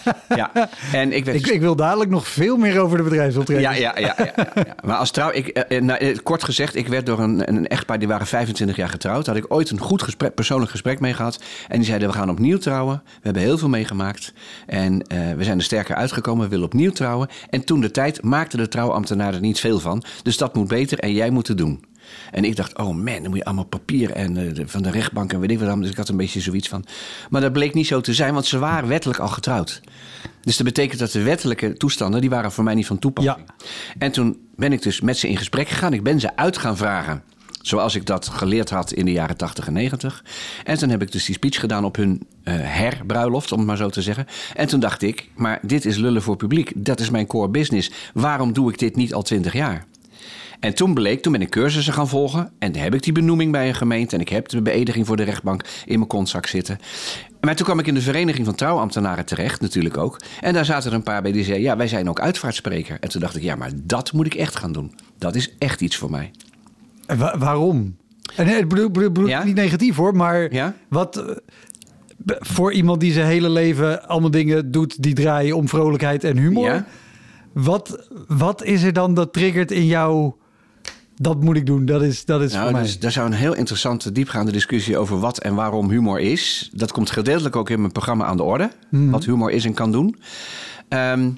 ja. En ik, werd... ik, ik wil dadelijk nog veel meer over de bedrijfsoptreden. Ja, ja, ja, ja, ja, ja. Maar als trouw... Ik, uh, nou, kort gezegd, ik werd door een, een echtpaar... die waren vijfentwintig jaar getrouwd. Daar had ik ooit een goed gesprek, persoonlijk gesprek mee gehad. En die zeiden, we gaan opnieuw trouwen. We hebben heel veel meegemaakt. En uh, we zijn er sterker uitgekomen. We willen opnieuw trouwen. En toen de tijd maakte de trouwambtenaar er niet veel van. Dus dat moet beter en jij moet het doen. En ik dacht, oh man, dan moet je allemaal papier en uh, de, van de rechtbank en weet ik wat allemaal. Dus ik had een beetje zoiets van. Maar dat bleek niet zo te zijn, want ze waren wettelijk al getrouwd. Dus dat betekent dat de wettelijke toestanden, die waren voor mij niet van toepassing. Ja. En toen ben ik dus met ze in gesprek gegaan. Ik ben ze uit gaan vragen. Zoals ik dat geleerd had in de jaren tachtig en negentig. En toen heb ik dus die speech gedaan op hun uh, herbruiloft, om het maar zo te zeggen. En toen dacht ik, maar dit is lullen voor publiek. Dat is mijn core business. Waarom doe ik dit niet al twintig jaar? En toen bleek, toen ben ik cursussen gaan volgen. En heb ik die benoeming bij een gemeente. En ik heb de beëdiging voor de rechtbank in mijn kontzak zitten. Maar toen kwam ik in de Vereniging van Trouwambtenaren terecht, natuurlijk ook. En daar zaten er een paar bij die zeiden, ja, wij zijn ook uitvaartspreker. En toen dacht ik, ja, maar dat moet ik echt gaan doen. Dat is echt iets voor mij. En wa- waarom? En ik bedoel, bedoel, bedoel ja? niet negatief hoor, maar ja? wat... Uh, voor iemand die zijn hele leven allemaal dingen doet die draaien om vrolijkheid en humor. Ja? Wat, wat is er dan dat triggert in jou... Dat moet ik doen, dat is, dat is nou, voor mij. Dus, daar zou een heel interessante, diepgaande discussie over wat en waarom humor is. Dat komt gedeeltelijk ook in mijn programma aan de orde. Mm-hmm. Wat humor is en kan doen. Um,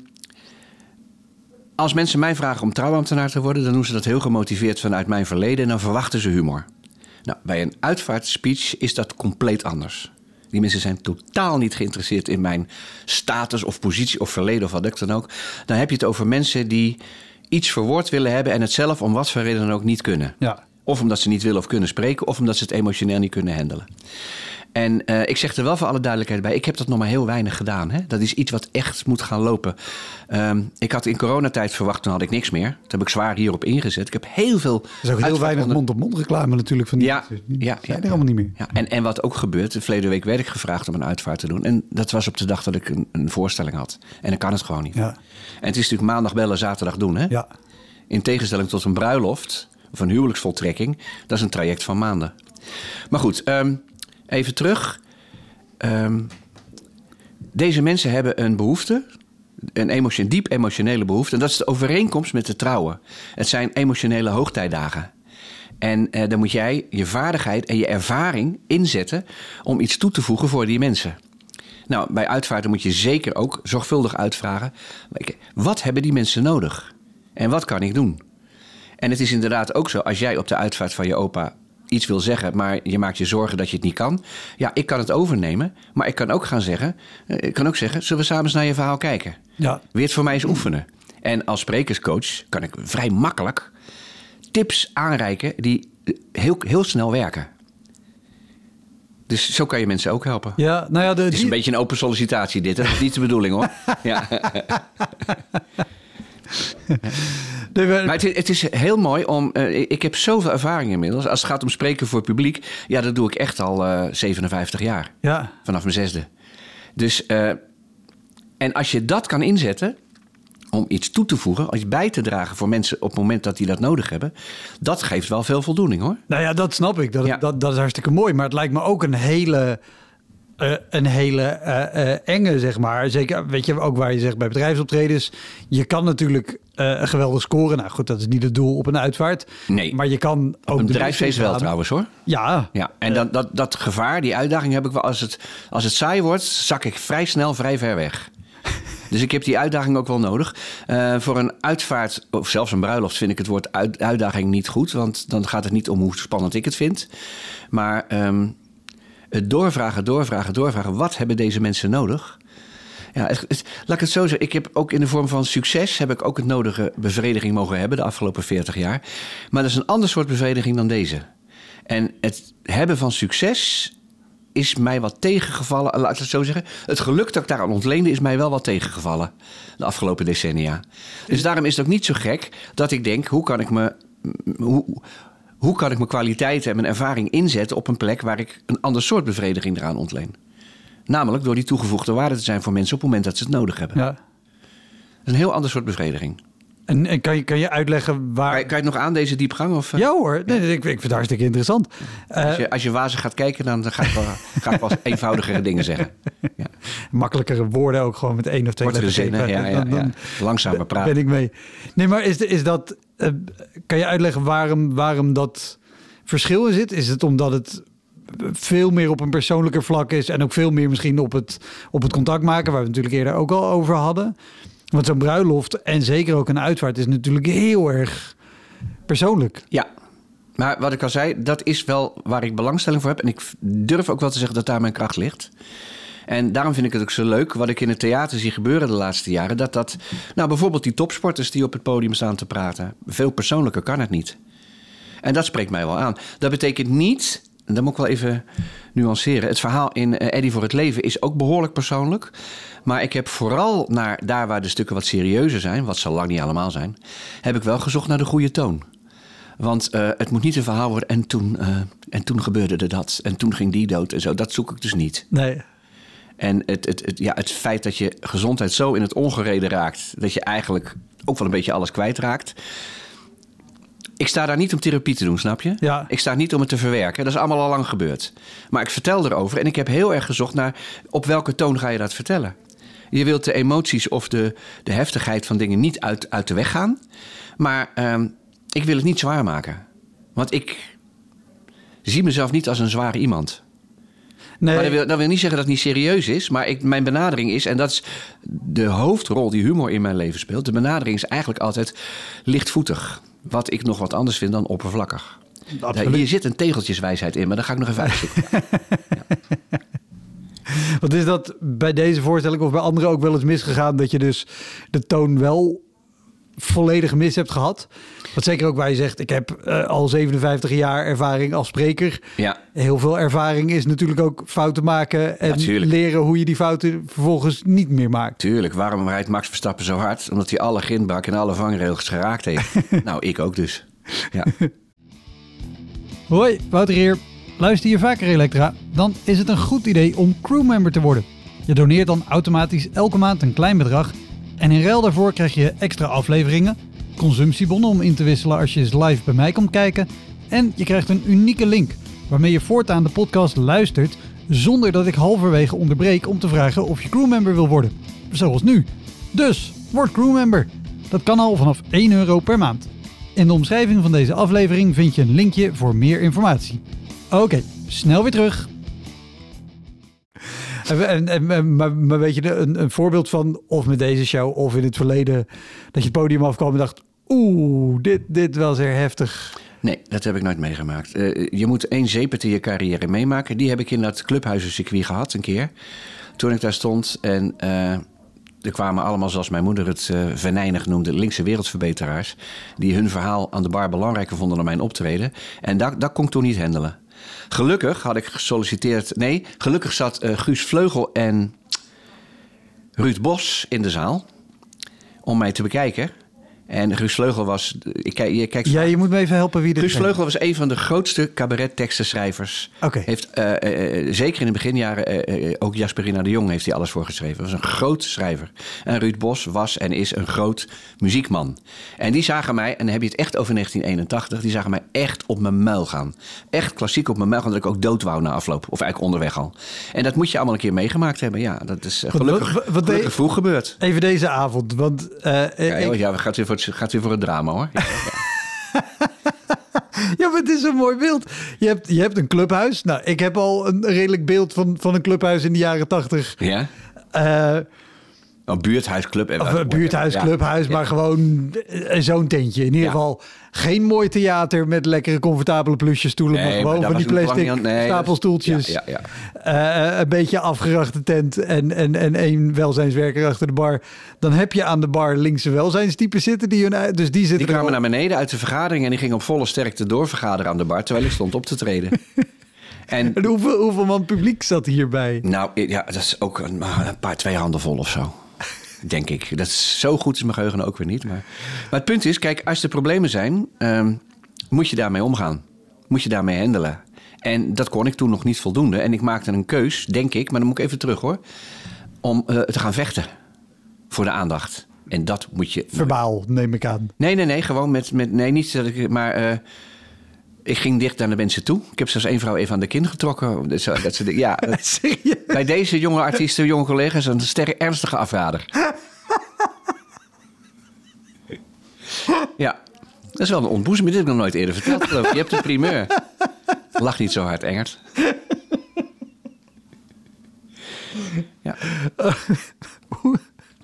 als mensen mij vragen om trouwambtenaar te worden... dan doen ze dat heel gemotiveerd vanuit mijn verleden... en dan verwachten ze humor. Nou, bij een uitvaartspeech is dat compleet anders. Die mensen zijn totaal niet geïnteresseerd in mijn status of positie of verleden... of wat ik dan ook. Dan heb je het over mensen die... iets verwoord willen hebben en het zelf om wat voor reden dan ook niet kunnen. Ja. Of omdat ze niet willen of kunnen spreken... of omdat ze het emotioneel niet kunnen handelen. En uh, ik zeg er wel voor alle duidelijkheid bij... ik heb dat nog maar heel weinig gedaan. Hè? Dat is iets wat echt moet gaan lopen. Um, ik had in coronatijd verwacht, toen had ik niks meer. Toen heb ik zwaar hierop ingezet. Ik heb heel veel... Er is ook heel weinig onder... mond-op-mond reclame natuurlijk van die ja, mensen. Die ja, zijn ja, er allemaal niet meer. Ja, en, en wat ook gebeurt... de verleden week werd ik gevraagd om een uitvaart te doen. En dat was op de dag dat ik een, een voorstelling had. En dan kan het gewoon niet. Ja. En het is natuurlijk maandag bellen, zaterdag doen. Hè? Ja. In tegenstelling tot een bruiloft of een huwelijksvoltrekking... dat is een traject van maanden. Maar goed, um, even terug. Um, deze mensen hebben een behoefte, een emotion, diep emotionele behoefte... en dat is de overeenkomst met de trouwen. Het zijn emotionele hoogtijdagen. En uh, dan moet jij je vaardigheid en je ervaring inzetten... om iets toe te voegen voor die mensen. Nou, bij uitvaarten moet je zeker ook zorgvuldig uitvragen... wat hebben die mensen nodig? En wat kan ik doen? En het is inderdaad ook zo, als jij op de uitvaart van je opa iets wil zeggen... maar je maakt je zorgen dat je het niet kan. Ja, ik kan het overnemen, maar ik kan ook gaan zeggen... ik kan ook zeggen, zullen we samen eens naar je verhaal kijken? Ja. Wil je het voor mij eens oefenen? En als sprekerscoach kan ik vrij makkelijk tips aanreiken... die heel, heel snel werken. Dus zo kan je mensen ook helpen. Ja, nou ja, de, het is die... een beetje een open sollicitatie dit. Hè? Dat is niet de bedoeling hoor. Ja. de, maar het, het is heel mooi om... Uh, ik heb zoveel ervaring inmiddels. Als het gaat om spreken voor publiek... ja, dat doe ik echt al uh, zevenenvijftig jaar. Ja. Vanaf mijn zesde. Dus... Uh, en als je dat kan inzetten... om iets toe te voegen, iets bij te dragen voor mensen op het moment dat die dat nodig hebben, dat geeft wel veel voldoening hoor. Nou ja, dat snap ik. Dat, ja. dat, dat is hartstikke mooi. Maar het lijkt me ook een hele, uh, een hele uh, uh, enge, zeg maar. Zeker, weet je, ook waar je zegt bij bedrijfsoptredens. Je kan natuurlijk uh, geweldig scoren. Nou goed, dat is niet het doel op een uitvaart. Nee. Maar je kan ook... Op een bedrijfsfeest wel trouwens hoor. Ja. ja. En uh, dat, dat, dat gevaar, die uitdaging heb ik wel. Als het, als het saai wordt, zak ik vrij snel vrij ver weg. Dus ik heb die uitdaging ook wel nodig. Uh, voor een uitvaart, of zelfs een bruiloft, vind ik het woord uit, uitdaging niet goed. Want dan gaat het niet om hoe spannend ik het vind. Maar um, het doorvragen, doorvragen, doorvragen. Wat hebben deze mensen nodig? Ja, het, het, laat ik het zo zeggen. Ik heb ook in de vorm van succes... heb ik ook het nodige bevrediging mogen hebben de afgelopen veertig jaar. Maar dat is een ander soort bevrediging dan deze. En het hebben van succes... is mij wat tegengevallen, laat ik het zo zeggen. Het geluk dat ik daaraan ontleende is mij wel wat tegengevallen de afgelopen decennia. Dus daarom is het ook niet zo gek dat ik denk, hoe kan ik me, hoe, hoe kan ik mijn kwaliteiten en mijn ervaring inzetten op een plek waar ik een ander soort bevrediging eraan ontleen. Namelijk door die toegevoegde waarde te zijn voor mensen op het moment dat ze het nodig hebben. Ja. Dat is een heel ander soort bevrediging. En, en kan, je, kan je uitleggen waar... Kan je, kan je het nog aan, deze diepgang? Of? Ja hoor, nee, nee, ik, ik vind het hartstikke interessant. Uh, als, je, als je wazig gaat kijken, dan ga ik wel, ga ik wel eenvoudigere dingen zeggen. Ja. Makkelijkere woorden ook gewoon met één of twee kortere zinnen, ja, ja, ja. Langzamer praten. Ben ik mee. Nee, maar is, is dat... Uh, kan je uitleggen waarom, waarom dat verschil in zit? Is het omdat het veel meer op een persoonlijker vlak is... en ook veel meer misschien op het, op het contact maken... waar we het natuurlijk eerder ook al over hadden... Want zo'n bruiloft en zeker ook een uitvaart is natuurlijk heel erg persoonlijk. Ja, maar wat ik al zei, dat is wel waar ik belangstelling voor heb. En ik durf ook wel te zeggen dat daar mijn kracht ligt. En daarom vind ik het ook zo leuk, wat ik in het theater zie gebeuren de laatste jaren... dat dat, nou bijvoorbeeld die topsporters die op het podium staan te praten... veel persoonlijker kan het niet. En dat spreekt mij wel aan. Dat betekent niet... En dat moet ik wel even nuanceren. Het verhaal in Eddy voor het leven is ook behoorlijk persoonlijk. Maar ik heb vooral naar daar waar de stukken wat serieuzer zijn... wat ze lang niet allemaal zijn... heb ik wel gezocht naar de goede toon. Want uh, het moet niet een verhaal worden... En toen, uh, en toen gebeurde er dat. En toen ging die dood en zo. Dat zoek ik dus niet. Nee. En het, het, het, ja, het feit dat je gezondheid zo in het ongereden raakt... dat je eigenlijk ook wel een beetje alles kwijtraakt... Ik sta daar niet om therapie te doen, snap je? Ja. Ik sta niet om het te verwerken. Dat is allemaal al lang gebeurd. Maar ik vertel erover en ik heb heel erg gezocht naar... op welke toon ga je dat vertellen? Je wilt de emoties of de, de heftigheid van dingen niet uit, uit de weg gaan. Maar uh, ik wil het niet zwaar maken. Want ik zie mezelf niet als een zware iemand. Nee. Maar dat wil, dat wil niet zeggen dat het niet serieus is. Maar ik, mijn benadering is, en dat is de hoofdrol die humor in mijn leven speelt... de benadering is eigenlijk altijd lichtvoetig... Wat ik nog wat anders vind dan oppervlakkig. Ja, hier zit een tegeltjeswijsheid in, maar daar ga ik nog even uitzoeken. Ja. Wat is dat bij deze voorstelling of bij anderen ook wel eens misgegaan... dat je dus de toon wel volledig mis hebt gehad? Wat zeker ook waar je zegt, ik heb uh, al zevenenvijftig jaar ervaring als spreker. Ja. Heel veel ervaring is natuurlijk ook fouten maken... en ja, leren hoe je die fouten vervolgens niet meer maakt. Tuurlijk, waarom rijdt Max Verstappen zo hard? Omdat hij alle grindbak en alle vangrails geraakt heeft. Nou, ik ook dus. Ja. Hoi, Wouter hier. Luister je vaker Elektra? Dan is het een goed idee om crewmember te worden. Je doneert dan automatisch elke maand een klein bedrag... en in ruil daarvoor krijg je extra afleveringen... consumptiebonnen om in te wisselen als je eens live bij mij komt kijken... en je krijgt een unieke link waarmee je voortaan de podcast luistert... zonder dat ik halverwege onderbreek om te vragen of je crewmember wil worden. Zoals nu. Dus, word crewmember. Dat kan al vanaf één euro per maand. In de omschrijving van deze aflevering vind je een linkje voor meer informatie. Oké, okay, snel weer terug. En, en, en, maar, maar weet je, een, een voorbeeld van, of met deze show of in het verleden... dat je het podium afkwam en dacht... oeh, dit, dit was er heftig. Nee, dat heb ik nooit meegemaakt. Uh, je moet één zeepert in je carrière meemaken. Die heb ik in dat clubhuizencircuit gehad een keer. Toen ik daar stond en... Uh, er kwamen allemaal, zoals mijn moeder het uh, venijnig noemde, linkse wereldverbeteraars. Die hun verhaal aan de bar belangrijker vonden dan mijn optreden. En dat, dat kon ik toen niet handelen. Gelukkig had ik gesolliciteerd... Nee, gelukkig zat uh, Guus Vleugel en Ruud Bos in de zaal om mij te bekijken. En Guus Vleugel was... Ik, je kijkt, ja, je moet me even helpen wie dit is. Guus Vleugel was een van de grootste cabaret-tekstenschrijvers. Okay. Heeft uh, uh, zeker in de beginjaren... Uh, uh, ook Jasperina de Jong heeft hij alles voor geschreven. Was een groot schrijver. En Ruud Bos was en is een groot muziekman. En die zagen mij, en dan heb je het echt over negentien eenentachtig... die zagen mij echt op mijn muil gaan. Echt klassiek op mijn muil gaan, dat ik ook dood wou na afloop. Of eigenlijk onderweg al. En dat moet je allemaal een keer meegemaakt hebben. Ja, dat is uh, gelukkig, wat, wat, wat gelukkig vroeg gebeurd. Even deze avond, want... Uh, ja, ik... ja, gaat weer voor het, gaat weer voor het drama, hoor. Ja, ja. Ja, maar het is een mooi beeld. Je hebt, je hebt een clubhuis. Nou, ik heb al een redelijk beeld van, van een clubhuis in de jaren tachtig. Ja? Uh, Een buurthuisclub. Of een buurthuis, ja. clubhuis, ja. Maar gewoon zo'n tentje. In ieder ja. geval geen mooi theater met lekkere comfortabele plusjestoelen. Nee, maar gewoon maar van die plastic nee, stapelstoeltjes. Ja, ja, ja. Uh, een beetje afgerachte tent en, en, en één welzijnswerker achter de bar. Dan heb je aan de bar linkse welzijnstypen zitten. Die, hun, dus die, zitten die kwamen naar beneden uit de vergadering en die gingen op volle sterkte doorvergaderen aan de bar. Terwijl ik stond op te treden. En, en hoeveel, hoeveel man publiek zat hierbij? Nou, ja, dat is ook een, een paar, twee handen vol of zo. Denk ik. Dat is zo goed is mijn geheugen ook weer niet. Maar, maar het punt is, kijk, als er problemen zijn, um, moet je daarmee omgaan. Moet je daarmee handelen. En dat kon ik toen nog niet voldoende. En ik maakte een keus, denk ik, maar dan moet ik even terug hoor, om uh, te gaan vechten voor de aandacht. En dat moet je... Verbaal, neem ik aan. Nee, nee, nee. Gewoon met... met nee, niet dat ik... Maar... Uh, ik ging dicht naar de mensen toe. Ik heb zelfs één vrouw even aan de kin getrokken. Dat ze, dat ze, ja, bij deze jonge artiesten, jonge collega's, een sterk ernstige afrader. Ja, dat is wel een ontboezeming. Dit heb ik nog nooit eerder verteld, geloof ik. Je hebt de primeur. Lach niet zo hard, Engert. Ja. Uh, Hoe?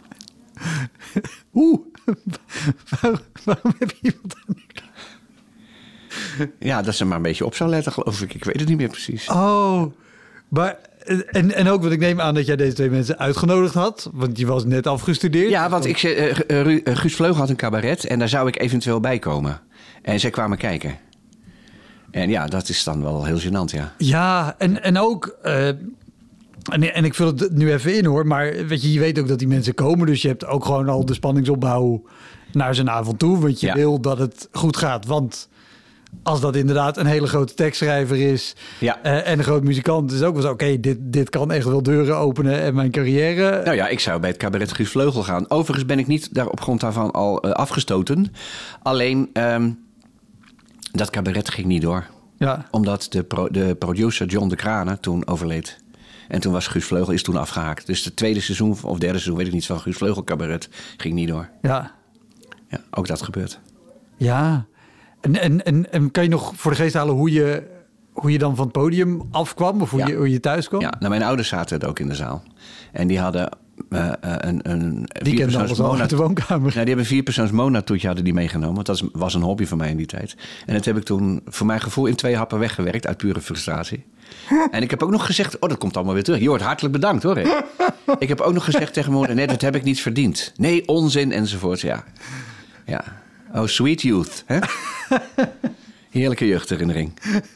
Hoe? Waarom, waarom heb je iemand aan de kin? Ja, dat ze maar een beetje op zou letten, geloof ik. Ik weet het niet meer precies. Oh, maar... En, en ook, want ik neem aan dat jij deze twee mensen uitgenodigd had. Want je was net afgestudeerd. Ja, want ik, uh, uh, Guus Vleugel had een cabaret. En daar zou ik eventueel bij komen. En zij kwamen kijken. En ja, dat is dan wel heel gênant, ja. Ja, en, en ook... Uh, en, en ik vul het nu even in, hoor. Maar weet je, je weet ook dat die mensen komen. Dus je hebt ook gewoon al de spanningsopbouw naar zijn avond toe. Want je ja. wil dat het goed gaat. Want... Als dat inderdaad een hele grote tekstschrijver is ja. uh, en een groot muzikant, is ook wel zo, oké, okay, dit, dit kan echt wel deuren openen en mijn carrière... Nou ja, ik zou bij het cabaret Guus Vleugel gaan. Overigens ben ik niet daar op grond daarvan al uh, afgestoten. Alleen, um, dat cabaret ging niet door. Ja. Omdat de, pro, de producer John de Kranen toen overleed. En toen was Guus Vleugel is toen afgehaakt. Dus het tweede seizoen of derde seizoen, weet ik niet, van Guus Vleugel cabaret ging niet door. Ja. Ja, ook dat gebeurt. Ja. En, en, en, en kan je nog voor de geest halen hoe je, hoe je dan van het podium afkwam? Of hoe, ja. je, hoe je thuis kwam? Ja, nou, mijn ouders zaten ook in de zaal. En die hadden uh, een, een die kenden alles al uit de woonkamer. Nou, die hebben een vierpersoons Mona-toetje hadden die meegenomen. Want dat was een hobby van mij in die tijd. En dat heb ik toen voor mijn gevoel in twee happen weggewerkt. Uit pure frustratie. En ik heb ook nog gezegd... Oh, dat komt allemaal weer terug. Je wordt hartelijk bedankt, hoor. Ik, ik heb ook nog gezegd tegen mijn moeder... Nee, dat heb ik niet verdiend. Nee, onzin, enzovoort. Ja, ja. Oh, sweet youth. Hè? Heerlijke jeugdherinnering.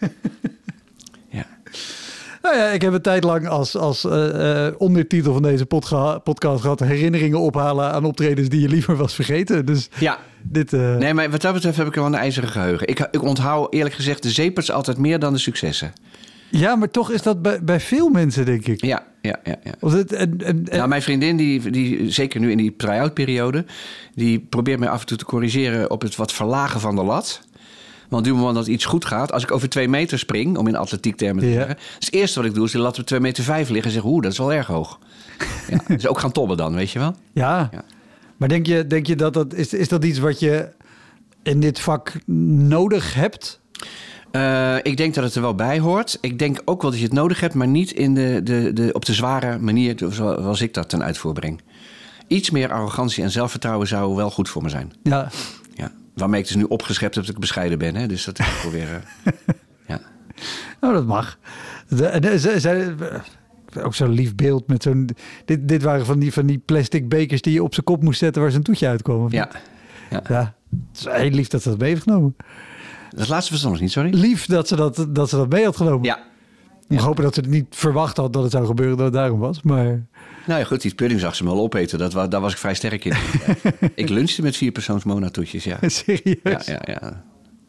Ja. Nou ja, ik heb een tijd lang als, als uh, ondertitel van deze podga- podcast gehad... herinneringen ophalen aan optredens die je liever was vergeten. Dus ja. dit... Uh... Nee, maar wat dat betreft heb ik wel een ijzeren geheugen. Ik, ik onthoud eerlijk gezegd de zeepers altijd meer dan de successen. Ja, maar toch is dat bij, bij veel mensen, denk ik. Ja, ja, ja. ja. Of het, en, en, en... Nou, mijn vriendin, die, die zeker nu in die try-out periode... die probeert mij af en toe te corrigeren op het wat verlagen van de lat. Want op het moment dat iets goed gaat... als ik over twee meter spring, om in atletiektermen te ja. zeggen... Dus het eerste wat ik doe, is de lat op twee meter vijf liggen... en zeg, oeh, dat is wel erg hoog. Ja, dus ook gaan tobben dan, weet je wel? Ja, ja. Maar denk je, denk je dat dat... Is, is dat iets wat je in dit vak nodig hebt... Uh, ik denk dat het er wel bij hoort. Ik denk ook wel dat je het nodig hebt, maar niet in de, de, de, op de zware manier zoals ik dat ten uitvoer breng. Iets meer arrogantie en zelfvertrouwen zou wel goed voor me zijn. Ja. Ja. Waarmee ik dus nu opgeschept heb dat ik bescheiden ben. Hè? Dus dat is wel weer... Uh, ja. Nou, dat mag. De, de, ze, ze, Ook zo'n lief beeld met zo'n... Dit, dit waren van die, van die plastic bekers die je op zijn kop moest zetten waar zijn toetje uitkwam. Ja. Ja. ja. Het is heel lief dat ze dat mee heeft genomen. Dat laatste verstond ik niet, sorry. Lief dat ze dat, dat, ze dat mee had genomen. Ja. Ik ja. hoop dat ze het niet verwacht had dat het zou gebeuren dat het daarom was. Maar... Nou ja, goed, die pudding zag ze me wel opeten. Dat was, daar was ik vrij sterk in. Ik lunchte met vier persoons Mona toetjes, ja. Serieus? Ja, ja, ja.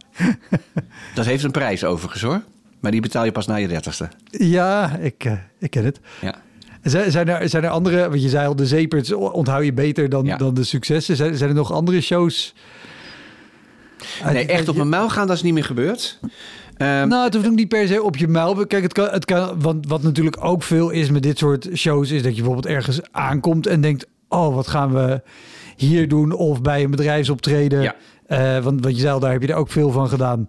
Dat heeft een prijs overigens, hoor. Maar die betaal je pas na je dertigste. Ja, ik, uh, ik ken het. Ja. Zijn, zijn, er, zijn er andere... Want je zei al, de zeeperts onthoud je beter dan, ja. dan de successen. Zijn, zijn er nog andere shows? Nee, echt op mijn muil gaan, dat is niet meer gebeurd. Um, nou, het hoeft ook niet per se op je muil. Kijk, het kan, het kan, want wat natuurlijk ook veel is met dit soort shows... is dat je bijvoorbeeld ergens aankomt en denkt... oh, wat gaan we hier doen? Of bij een bedrijfsoptreden. Ja. Uh, want wat je zei al, daar heb je er ook veel van gedaan.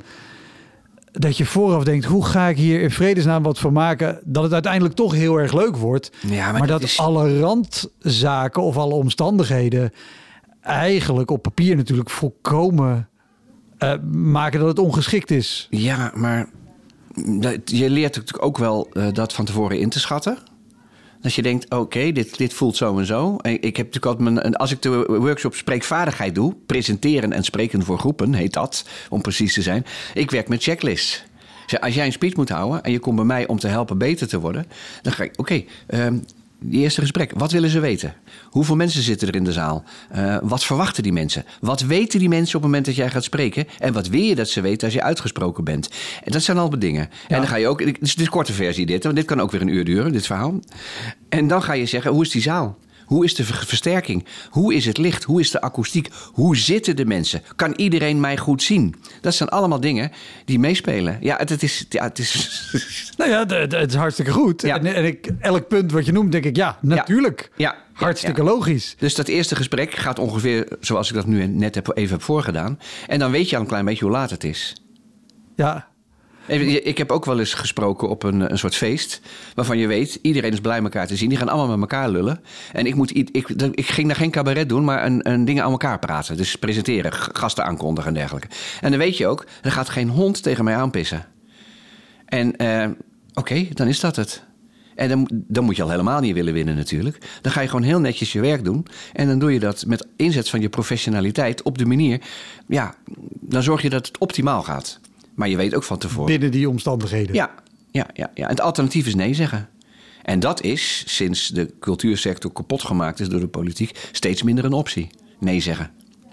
Dat je vooraf denkt, hoe ga ik hier in vredesnaam wat van maken... dat het uiteindelijk toch heel erg leuk wordt. Ja, maar maar dat dat is... alle randzaken of alle omstandigheden... eigenlijk op papier natuurlijk volkomen... Uh, maken dat het ongeschikt is. Ja, maar dat, je leert natuurlijk ook wel uh, dat van tevoren in te schatten. Dat je denkt, oké, okay, dit, dit voelt zo en zo. En ik heb natuurlijk altijd mijn, als ik de workshop spreekvaardigheid doe... presenteren en spreken voor groepen, heet dat, om precies te zijn... ik werk met checklists. Dus als jij een speech moet houden en je komt bij mij om te helpen beter te worden... dan ga ik, oké, okay, um, die eerste gesprek, wat willen ze weten? Hoeveel mensen zitten er in de zaal? Uh, wat verwachten die mensen? Wat weten die mensen op het moment dat jij gaat spreken? En wat wil je dat ze weten als je uitgesproken bent? En dat zijn allemaal dingen. Ja. En dan ga je ook, het is een korte versie dit, want dit kan ook weer een uur duren, dit verhaal. En dan ga je zeggen, hoe is die zaal? Hoe is de versterking? Hoe is het licht? Hoe is de akoestiek? Hoe zitten de mensen? Kan iedereen mij goed zien? Dat zijn allemaal dingen die meespelen. Ja, het, het is... Ja, het is... Nou ja, het, het is hartstikke goed. Ja. En, en ik, elk punt wat je noemt, denk ik, ja, natuurlijk. Ja. Ja. Hartstikke ja, ja. logisch. Dus dat eerste gesprek gaat ongeveer zoals ik dat nu net heb, even heb voorgedaan. En dan weet je al een klein beetje hoe laat het is. Ja. Ik heb ook wel eens gesproken op een, een soort feest... waarvan je weet, iedereen is blij elkaar te zien. Die gaan allemaal met elkaar lullen. En ik, moet, ik, ik ging daar geen cabaret doen, maar een, een dingen aan elkaar praten. Dus presenteren, gasten aankondigen en dergelijke. En dan weet je ook, er gaat geen hond tegen mij aanpissen. En uh, oké, okay, dan is dat het. En dan, dan moet je al helemaal niet willen winnen natuurlijk. Dan ga je gewoon heel netjes je werk doen. En dan doe je dat met inzet van je professionaliteit op de manier... ja, dan zorg je dat het optimaal gaat. Maar je weet ook van tevoren... Binnen die omstandigheden. Ja, ja, ja, ja. En het alternatief is nee zeggen. En dat is, sinds de cultuursector kapot gemaakt is door de politiek... steeds minder een optie. Nee zeggen.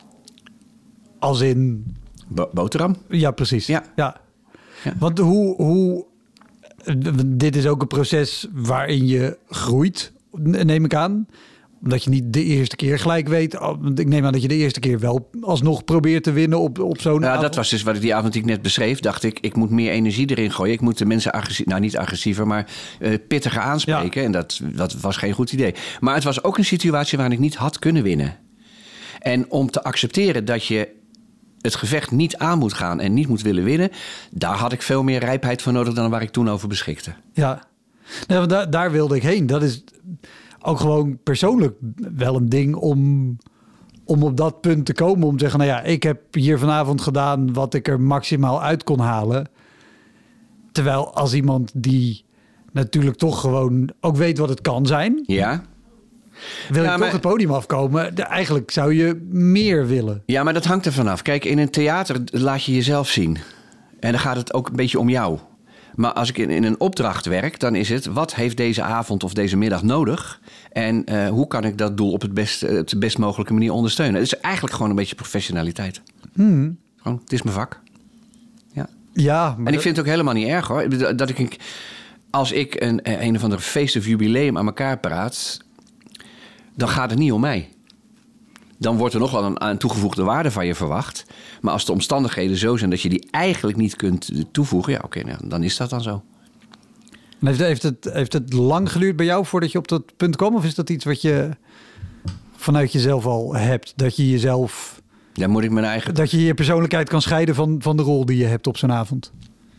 Als in... Bo- boterham? Ja, precies. Ja. Ja. Ja. Want hoe, hoe... Dit is ook een proces waarin je groeit, neem ik aan. Omdat je niet de eerste keer gelijk weet. Ik neem aan dat je de eerste keer wel alsnog probeert te winnen op, op zo'n Ja, avond. dat was dus wat ik die avond die ik net beschreef. Dacht ik, ik moet meer energie erin gooien. Ik moet de mensen agressief, nou niet agressiever, maar uh, pittiger aanspreken. Ja. En dat, dat was geen goed idee. Maar het was ook een situatie waarin ik niet had kunnen winnen. En om te accepteren dat je het gevecht niet aan moet gaan en niet moet willen winnen, daar had ik veel meer rijpheid voor nodig dan waar ik toen over beschikte. Ja, nou, daar, daar wilde ik heen. Dat is ook gewoon persoonlijk wel een ding om, om op dat punt te komen. Om te zeggen, nou ja, ik heb hier vanavond gedaan wat ik er maximaal uit kon halen. Terwijl als iemand die natuurlijk toch gewoon ook weet wat het kan zijn. Ja. Wil ja, je maar, toch het podium afkomen? Eigenlijk zou je meer willen. Ja, maar dat hangt er vanaf. Kijk, in een theater laat je jezelf zien. En dan gaat het ook een beetje om jou. Maar als ik in, in een opdracht werk, dan is het... wat heeft deze avond of deze middag nodig? En uh, hoe kan ik dat doel op het best, uh, de best mogelijke manier ondersteunen? Het is eigenlijk gewoon een beetje professionaliteit. Hmm. Gewoon, het is mijn vak. Ja. Ja, maar en ik vind het ook helemaal niet erg, hoor. Dat ik, als ik een, een of andere feest of jubileum aan elkaar praat, dan gaat het niet om mij. Dan wordt er nog wel een, een toegevoegde waarde van je verwacht. Maar als de omstandigheden zo zijn dat je die eigenlijk niet kunt toevoegen, ja, oké, okay, nou, dan is dat dan zo. Heeft, heeft, het, heeft het lang geduurd bij jou voordat je op dat punt kwam? Of is dat iets wat je vanuit jezelf al hebt? Dat je jezelf... Dan moet ik mijn eigen... Dat je je persoonlijkheid kan scheiden van, van de rol die je hebt op zo'n avond?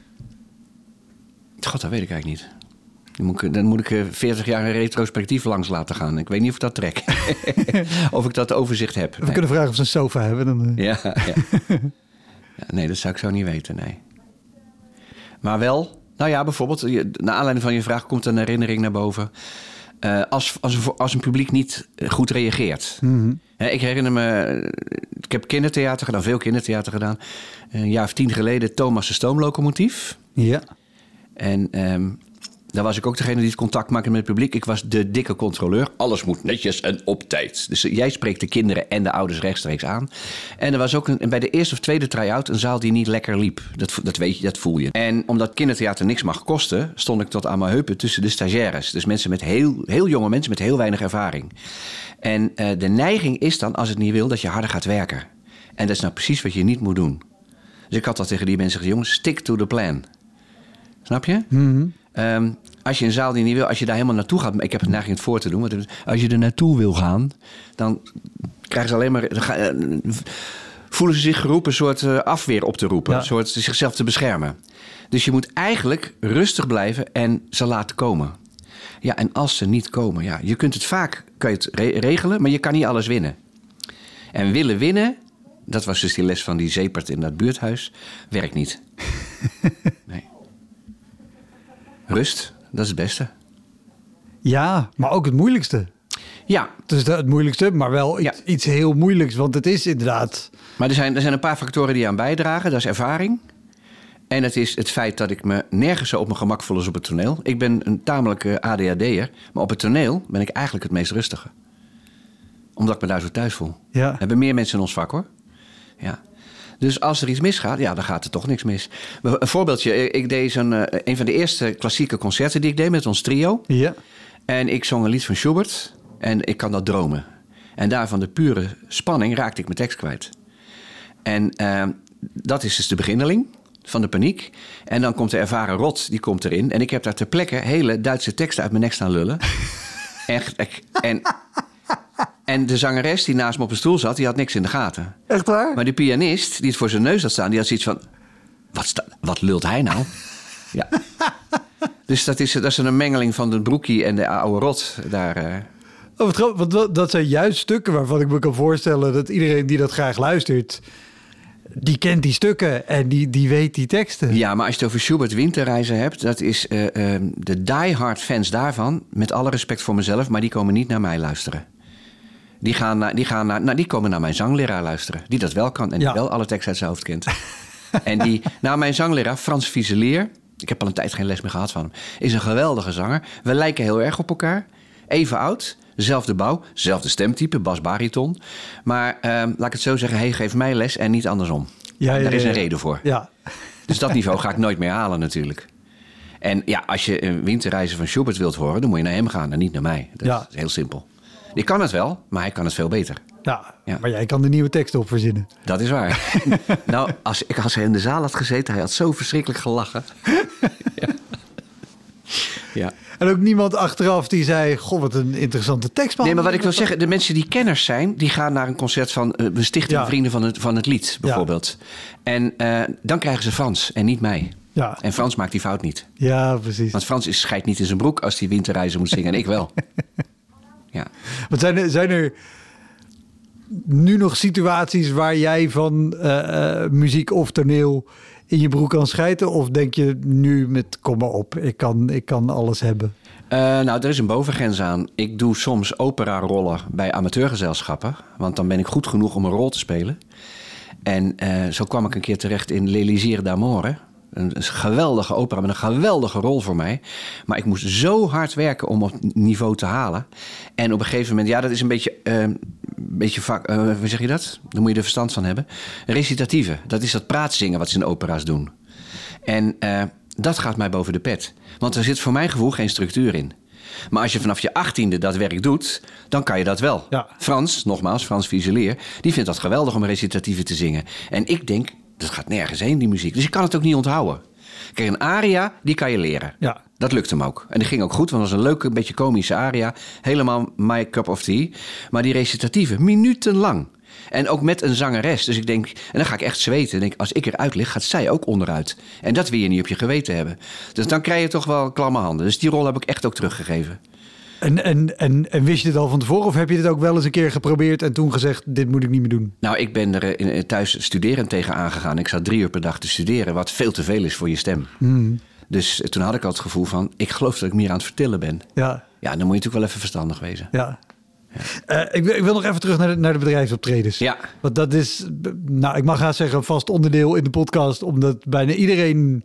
God, dat weet ik eigenlijk niet. Dan moet ik, dan moet ik veertig jaar een retrospectief langs laten gaan. Ik weet niet of ik dat trek. Of ik dat overzicht heb. We nee. kunnen vragen of ze een sofa hebben. Dan, ja, ja. Ja, nee, dat zou ik zo niet weten, nee. Maar wel, Nou ja, bijvoorbeeld, je- naar aanleiding van je vraag komt een herinnering naar boven. Uh, als, als, een, als een publiek niet goed reageert. Mm-hmm. Hè, ik herinner me, ik heb kindertheater gedaan, veel kindertheater gedaan. Een jaar of tien geleden Thomas de Stoomlocomotief. Ja. En um, daar was ik ook degene die het contact maakte met het publiek. Ik was de dikke controleur. Alles moet netjes en op tijd. Dus jij spreekt de kinderen en de ouders rechtstreeks aan. En er was ook een, bij de eerste of tweede try-out een zaal die niet lekker liep. Dat, dat weet je, dat voel je. En omdat kindertheater niks mag kosten, stond ik tot aan mijn heupen tussen de stagiaires. Dus mensen met heel, heel jonge mensen met heel weinig ervaring. En uh, de neiging is dan, als het niet wil, dat je harder gaat werken. En dat is nou precies wat je niet moet doen. Dus ik had al tegen die mensen gezegd, jongens, stick to the plan. Snap je? Mm-hmm. Um, als je een zaal die niet wil, als je daar helemaal naartoe gaat... Ik heb het neiging het voor te doen. Want als je er naartoe wil gaan, dan krijgen ze alleen maar... Dan ga, uh, voelen ze zich geroepen een soort uh, afweer op te roepen. Ja. Een soort zichzelf te beschermen. Dus je moet eigenlijk rustig blijven en ze laten komen. Ja, en als ze niet komen, ja, je kunt het vaak kan je het re- regelen, maar je kan niet alles winnen. En willen winnen, dat was dus die les van die zeepert in dat buurthuis, werkt niet. Nee. Rust, dat is het beste. Ja, maar ook het moeilijkste. Ja. Het is het moeilijkste, maar wel iets, ja. iets heel moeilijks. Want het is inderdaad... Maar er zijn, er zijn een paar factoren die aan bijdragen. Dat is ervaring. En het is het feit dat ik me nergens zo op mijn gemak voel als op het toneel. Ik ben een tamelijke A D H D'er. Maar op het toneel ben ik eigenlijk het meest rustige. Omdat ik me daar zo thuis voel. Ja. We hebben meer mensen in ons vak, hoor. Ja. Dus als er iets misgaat, ja, dan gaat er toch niks mis. Een voorbeeldje. Ik deed zo'n, uh, een van de eerste klassieke concerten die ik deed met ons trio. Ja. En ik zong een lied van Schubert. En ik kan dat dromen. En daarvan de pure spanning raakte ik mijn tekst kwijt. En uh, dat is dus de beginneling van de paniek. En dan komt de ervaren rot, die komt erin. En ik heb daar ter plekke hele Duitse teksten uit mijn nek staan lullen. Echt. En, en de zangeres die naast me op een stoel zat, die had niks in de gaten. Echt waar? Maar die pianist die het voor zijn neus had staan, die had zoiets van... Wat, sta, wat lult hij nou? Ja. Dus dat is, dat is een mengeling van de broekie en de oude rot daar... Uh... Oh, wat grappig, want dat zijn juist stukken waarvan ik me kan voorstellen dat iedereen die dat graag luistert, die kent die stukken en die, die weet die teksten. Ja, maar als je het over Schubert Winterreizen hebt, dat is uh, uh, de diehard fans daarvan, met alle respect voor mezelf, maar die komen niet naar mij luisteren. Die, gaan naar, die, gaan naar, nou, die komen naar mijn zangleraar luisteren, die dat wel kan en die ja. wel alle teksten uit zijn hoofd kent. En die, nou, mijn zangleraar, Frans Viezelier, ik heb al een tijd geen les meer gehad van hem, is een geweldige zanger. We lijken heel erg op elkaar, even oud. Zelfde bouw, zelfde stemtype, bas-bariton. Maar uh, laat ik het zo zeggen, hij geeft mij les en niet andersom. Ja, ja, Daar is een ja, ja. reden voor. Ja. Dus dat niveau ga ik nooit meer halen natuurlijk. En ja, als je een Winterreizen van Schubert wilt horen, dan moet je naar hem gaan en niet naar mij. Dat ja. is heel simpel. Ik kan het wel, maar hij kan het veel beter. Ja, ja. Maar jij kan de nieuwe teksten op verzinnen. Dat is waar. Nou, als, ik, als hij in de zaal had gezeten, hij had zo verschrikkelijk gelachen. Ja. Ja. En ook niemand achteraf die zei, goh, wat een interessante tekst. Nee, maar wat ik wil zeggen, de mensen die kenners zijn, die gaan naar een concert van uh, de Stichting ja. Vrienden van het, van het Lied, bijvoorbeeld. Ja. En uh, dan krijgen ze Frans en niet mij. Ja. En Frans maakt die fout niet. Ja, precies. Want Frans is scheidt niet in zijn broek als hij Winterreizen moet zingen en ik wel. Ja. Want zijn er, zijn er nu nog situaties waar jij van uh, uh, muziek of toneel in je broek kan schijten? Of denk je nu met kom maar op, ik kan, ik kan alles hebben? Uh, nou, er is een bovengrens aan. Ik doe soms opera-rollen bij amateurgezelschappen. Want dan ben ik goed genoeg om een rol te spelen. En uh, zo kwam ik een keer terecht in L'Elisir d'Amore. Een, een geweldige opera met een geweldige rol voor mij. Maar ik moest zo hard werken om op niveau te halen. En op een gegeven moment, ja, dat is een beetje... Uh, een beetje vak, uh, hoe zeg je dat? Daar moet je er verstand van hebben. Recitatieve, dat is dat praatzingen wat ze in opera's doen. En uh, dat gaat mij boven de pet. Want er zit voor mijn gevoel geen structuur in. Maar als je vanaf je achttiende dat werk doet, dan kan je dat wel. Ja. Frans, nogmaals, Frans Viezelier, die vindt dat geweldig om recitatieve te zingen. En ik denk, dat gaat nergens heen, die muziek. Dus ik kan het ook niet onthouden. Kijk, een aria, die kan je leren. Ja. Dat lukt hem ook. En dat ging ook goed, want het was een leuke, een beetje komische aria. Helemaal my cup of tea. Maar die recitatieve, minutenlang. En ook met een zangeres. Dus ik denk, en dan ga ik echt zweten. Denk, als ik eruit lig, gaat zij ook onderuit. En dat wil je niet op je geweten hebben. Dus dan krijg je toch wel klamme handen. Dus die rol heb ik echt ook teruggegeven. En, en, en, en wist je dit al van tevoren? Of heb je dit ook wel eens een keer geprobeerd en toen gezegd, dit moet ik niet meer doen? Nou, ik ben er in, thuis studerend tegen aangegaan. Ik zat drie uur per dag te studeren, wat veel te veel is voor je stem. Hmm. Dus toen had ik al het gevoel van, ik geloof dat ik meer aan het vertellen ben. Ja. Ja, dan moet je natuurlijk wel even verstandig wezen. Ja. Ja. Uh, ik, wil, ik wil nog even terug naar de, naar de bedrijfsoptredens. Ja. Want dat is, nou, ik mag gaan zeggen, een vast onderdeel in de podcast. Omdat bijna iedereen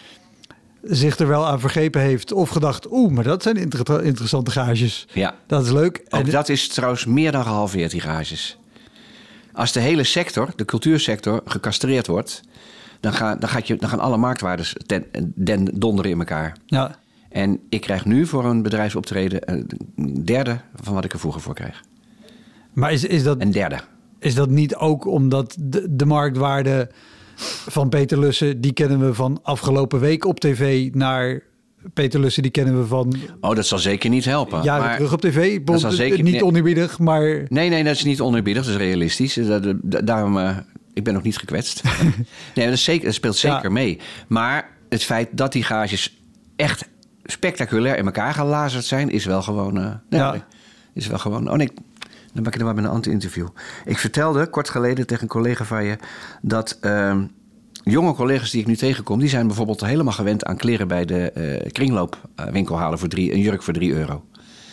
zich er wel aan vergrepen heeft. Of gedacht, oeh, maar dat zijn inter- interessante gages. Ja. Dat is leuk. Ook en dat is trouwens meer dan gehalveerd, die gages. Als de hele sector, de cultuursector, gecastreerd wordt, dan, ga, dan, gaat je, dan gaan alle marktwaardes ten, den donderen in elkaar. Ja. En ik krijg nu voor een bedrijfsoptreden een derde van wat ik er vroeger voor kreeg. Maar is, is, dat, Een derde. is dat niet ook omdat de, de marktwaarde van Peter Lussen, die kennen we van afgelopen week op tv, naar Peter Lussen, die kennen we van Oh, dat zal zeker niet helpen. jaren maar terug op tv. dat zal zeker niet nee. oneerbiedig, maar Nee, nee, dat is niet oneerbiedig, dat is realistisch. Dat, dat, daarom, uh, ik ben nog niet gekwetst. Nee, dat, is zeker, dat speelt zeker ja. mee. Maar het feit dat die gages echt spectaculair in elkaar gelazerd zijn, is wel gewoon... Uh, nee, ja. Is wel gewoon... Oh nee, dan ben ik er maar met een anti-interview. Ik vertelde kort geleden tegen een collega van je dat uh, jonge collega's die ik nu tegenkom, die zijn bijvoorbeeld helemaal gewend aan kleren bij de uh, kringloopwinkel halen voor drie, een jurk voor drie euro.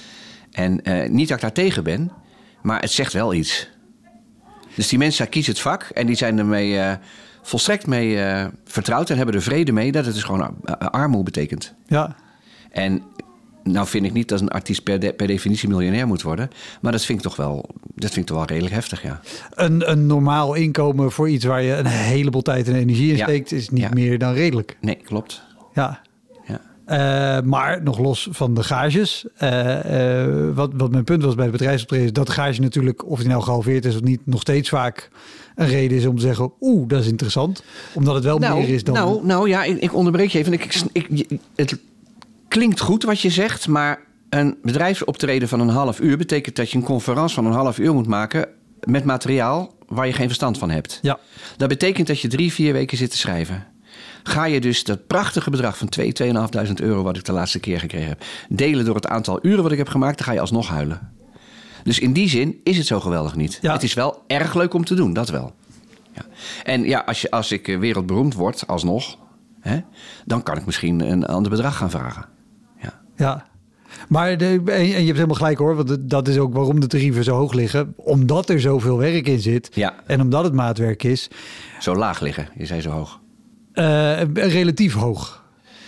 En uh, niet dat ik daar tegen ben, maar het zegt wel iets. Dus die mensen kiezen het vak en die zijn ermee uh, volstrekt mee uh, vertrouwd en hebben er vrede mee dat het dus gewoon uh, armoede betekent. Ja. En nou vind ik niet dat een artiest per, de, per definitie miljonair moet worden, maar dat vind ik toch wel, dat vind ik toch wel redelijk heftig, ja. Een, een normaal inkomen voor iets waar je een heleboel tijd en energie in ja. steekt, is niet ja. meer dan redelijk. Nee, klopt. Ja. Ja. Uh, maar nog los van de gages. Uh, uh, wat, wat mijn punt was bij de bedrijfsoptreden is dat de gage natuurlijk, of die nou gehalveerd is of niet, nog steeds vaak een reden is om te zeggen, oeh, dat is interessant. Omdat het wel nou, meer is dan... Nou, nou ja, ik, ik onderbreek je even. Ik, ik, het klinkt goed wat je zegt, maar een bedrijfsoptreden van een half uur betekent dat je een conferentie van een half uur moet maken met materiaal waar je geen verstand van hebt. Ja. Dat betekent dat je drie, vier weken zit te schrijven. Ga je dus dat prachtige bedrag van twee, tweeënhalfduizend euro... wat ik de laatste keer gekregen heb, delen door het aantal uren wat ik heb gemaakt, dan ga je alsnog huilen. Dus in die zin is het zo geweldig niet. Ja. Het is wel erg leuk om te doen, dat wel. Ja. En ja, als, je, als ik wereldberoemd word, alsnog, hè, dan kan ik misschien een ander bedrag gaan vragen. Ja. Ja. Maar de, en je hebt helemaal gelijk hoor, want dat is ook waarom de tarieven zo hoog liggen. Omdat er zoveel werk in zit Ja. en omdat het maatwerk is. Zo laag liggen, je zei zo hoog. Uh, relatief hoog.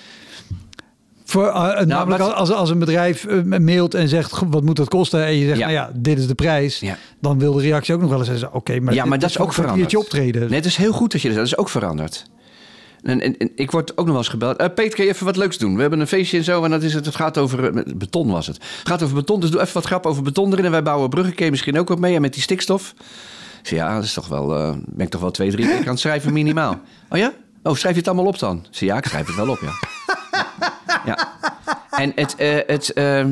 Voor, uh, nou, namelijk wat... als, als een bedrijf uh, mailt en zegt, wat moet dat kosten? En je zegt, ja. nou ja, dit is de prijs. Ja. Dan wil de reactie ook nog wel eens zeggen, oké, okay, maar, ja, maar dat is ook veranderd. Optreden. Nee, het is heel goed dat je dat dat is ook veranderd. En, en, en ik word ook nog wel eens gebeld. Uh, Peter, kan je even wat leuks doen? We hebben een feestje en zo en dat is het. Het gaat over uh, beton was het. Het gaat over beton, dus doe even wat grap over beton erin. En wij bouwen bruggen, kun je misschien ook wat mee. En met die stikstof. Ik zeg, ja, dat is toch wel, uh, ben ik toch wel twee, drie weken aan het schrijven minimaal. Oh ja? Oh, schrijf je het allemaal op dan? Ik zeg, ja, ik schrijf het wel op, ja. Ja. En het... Uh, het uh,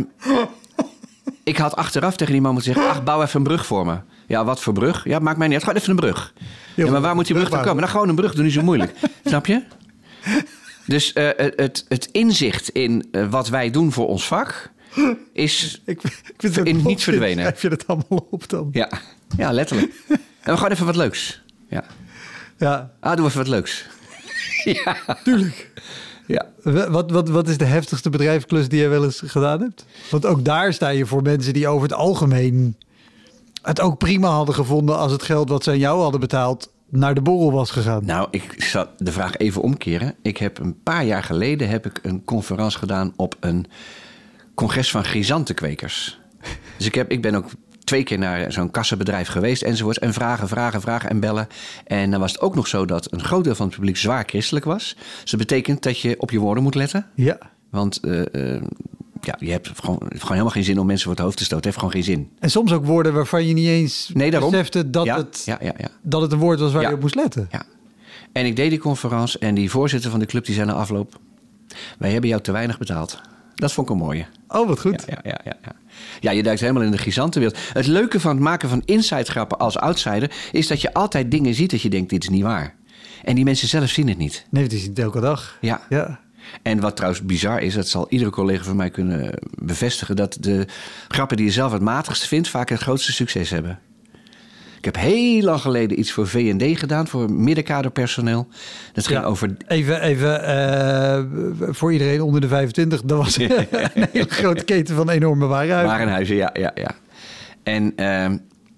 ik had achteraf tegen die man moeten zeggen, ach, bouw even een brug voor me. Ja, wat voor brug? Ja, maakt mij niet uit. Gewoon even een brug. Ja, maar waar moet die brug dan komen? Nou, gewoon een brug, doe niet zo moeilijk. Snap je? Dus uh, het, het inzicht in uh, wat wij doen voor ons vak is ik, ik vind het in niet verdwenen. Schrijf je het allemaal op dan? Ja, ja letterlijk. En we gaan even wat leuks. Ja. Ja. Ah, doe even wat leuks. Ja. Tuurlijk. Ja. Wat, wat, wat is de heftigste bedrijfsklus die je wel eens gedaan hebt? Want ook daar sta je voor mensen die over het algemeen het ook prima hadden gevonden als het geld wat ze aan jou hadden betaald naar de borrel was gegaan. Nou, ik zal de vraag even omkeren. Ik heb een paar jaar geleden heb ik een conferentie gedaan op een congres van grisantenkwekers. Dus ik, heb, ik ben ook twee keer naar zo'n kassenbedrijf geweest enzovoorts. En vragen, vragen, vragen en bellen. En dan was het ook nog zo dat een groot deel van het publiek zwaar christelijk was. Dus dat betekent dat je op je woorden moet letten. Ja. Want uh, uh, ja, je hebt gewoon, gewoon helemaal geen zin om mensen voor het hoofd te stoten. Het heeft gewoon geen zin. En soms ook woorden waarvan je niet eens nee, besefte dat, ja, het, ja, ja, ja. dat het een woord was waar ja. je op moest letten. Ja. En ik deed die conferentie en die voorzitter van de club die zei na afloop, wij hebben jou te weinig betaald. Dat vond ik een mooie. Oh, wat goed. Ja, ja, ja, ja. ja, je duikt helemaal in de grisantenwereld. Het leuke van het maken van inside-grappen als outsider is dat je altijd dingen ziet dat je denkt, dit is niet waar. En die mensen zelf zien het niet. Nee, het is niet elke dag. Ja. ja. En wat trouwens bizar is, dat zal iedere collega van mij kunnen bevestigen, dat de grappen die je zelf het matigste vindt vaak het grootste succes hebben. Ik heb heel lang geleden iets voor V en D gedaan, voor middenkaderpersoneel. Dat ging Ja, over... Even, even uh, voor iedereen onder de vijfentwintig. Dat was een hele grote keten van enorme warenhuizen. Warenhuizen, ja, ja, ja. En uh,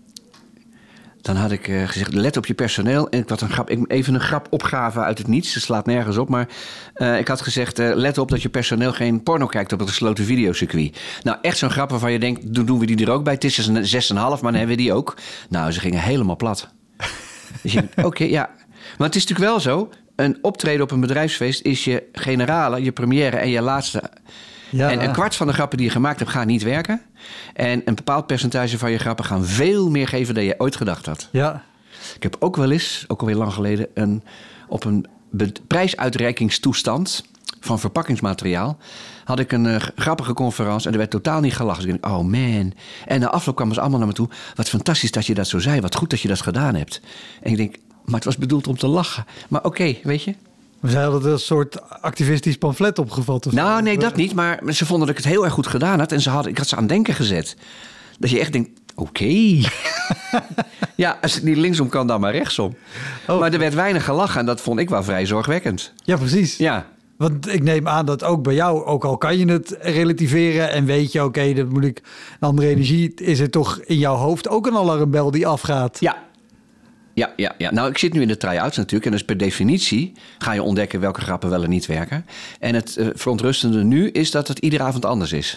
dan had ik uh, gezegd, let op je personeel. En ik had een grap, even een grap opgave uit het niets. Ze slaat nergens op, maar uh, ik had gezegd... Uh, let op dat je personeel geen porno kijkt op het gesloten videocircuit. Nou, echt zo'n grap waarvan je denkt, doen we die er ook bij? Het is dus een zes komma vijf, maar dan hebben we die ook. Nou, ze gingen helemaal plat. Dus je denkt, oké, okay, ja. Maar het is natuurlijk wel zo, een optreden op een bedrijfsfeest is je generale, je première en je laatste... Ja. En een kwart van de grappen die je gemaakt hebt, gaat niet werken. En een bepaald percentage van je grappen gaan veel meer geven dan je ooit gedacht had. Ja. Ik heb ook wel eens, ook alweer lang geleden, een, op een be- prijsuitreikingstoestand van verpakkingsmateriaal had ik een uh, grappige conferentie en er werd totaal niet gelachen. Dus ik denk, oh man. En na afloop kwamen ze allemaal naar me toe. Wat fantastisch dat je dat zo zei. Wat goed dat je dat gedaan hebt. En ik denk, maar het was bedoeld om te lachen. Maar oké, okay, weet je. Maar zij hadden een soort activistisch pamflet opgevat? Of nou, zo. nee, dat niet. Maar ze vonden dat ik het heel erg goed gedaan had. En ze hadden, ik had ze aan denken gezet. Dat je echt denkt, oké. Okay. Ja, als het niet linksom kan, dan maar rechtsom. Oh. Maar er werd weinig gelachen en dat vond ik wel vrij zorgwekkend. Ja, precies. Ja. Want ik neem aan dat ook bij jou, ook al kan je het relativeren en weet je, oké, okay, dat moet ik een andere energie, is er toch in jouw hoofd ook een alarmbel die afgaat? Ja. Ja, ja, ja. Nou, ik zit nu in de try-outs natuurlijk. En dus per definitie ga je ontdekken welke grappen wel en niet werken. En het uh, verontrustende nu is dat het iedere avond anders is.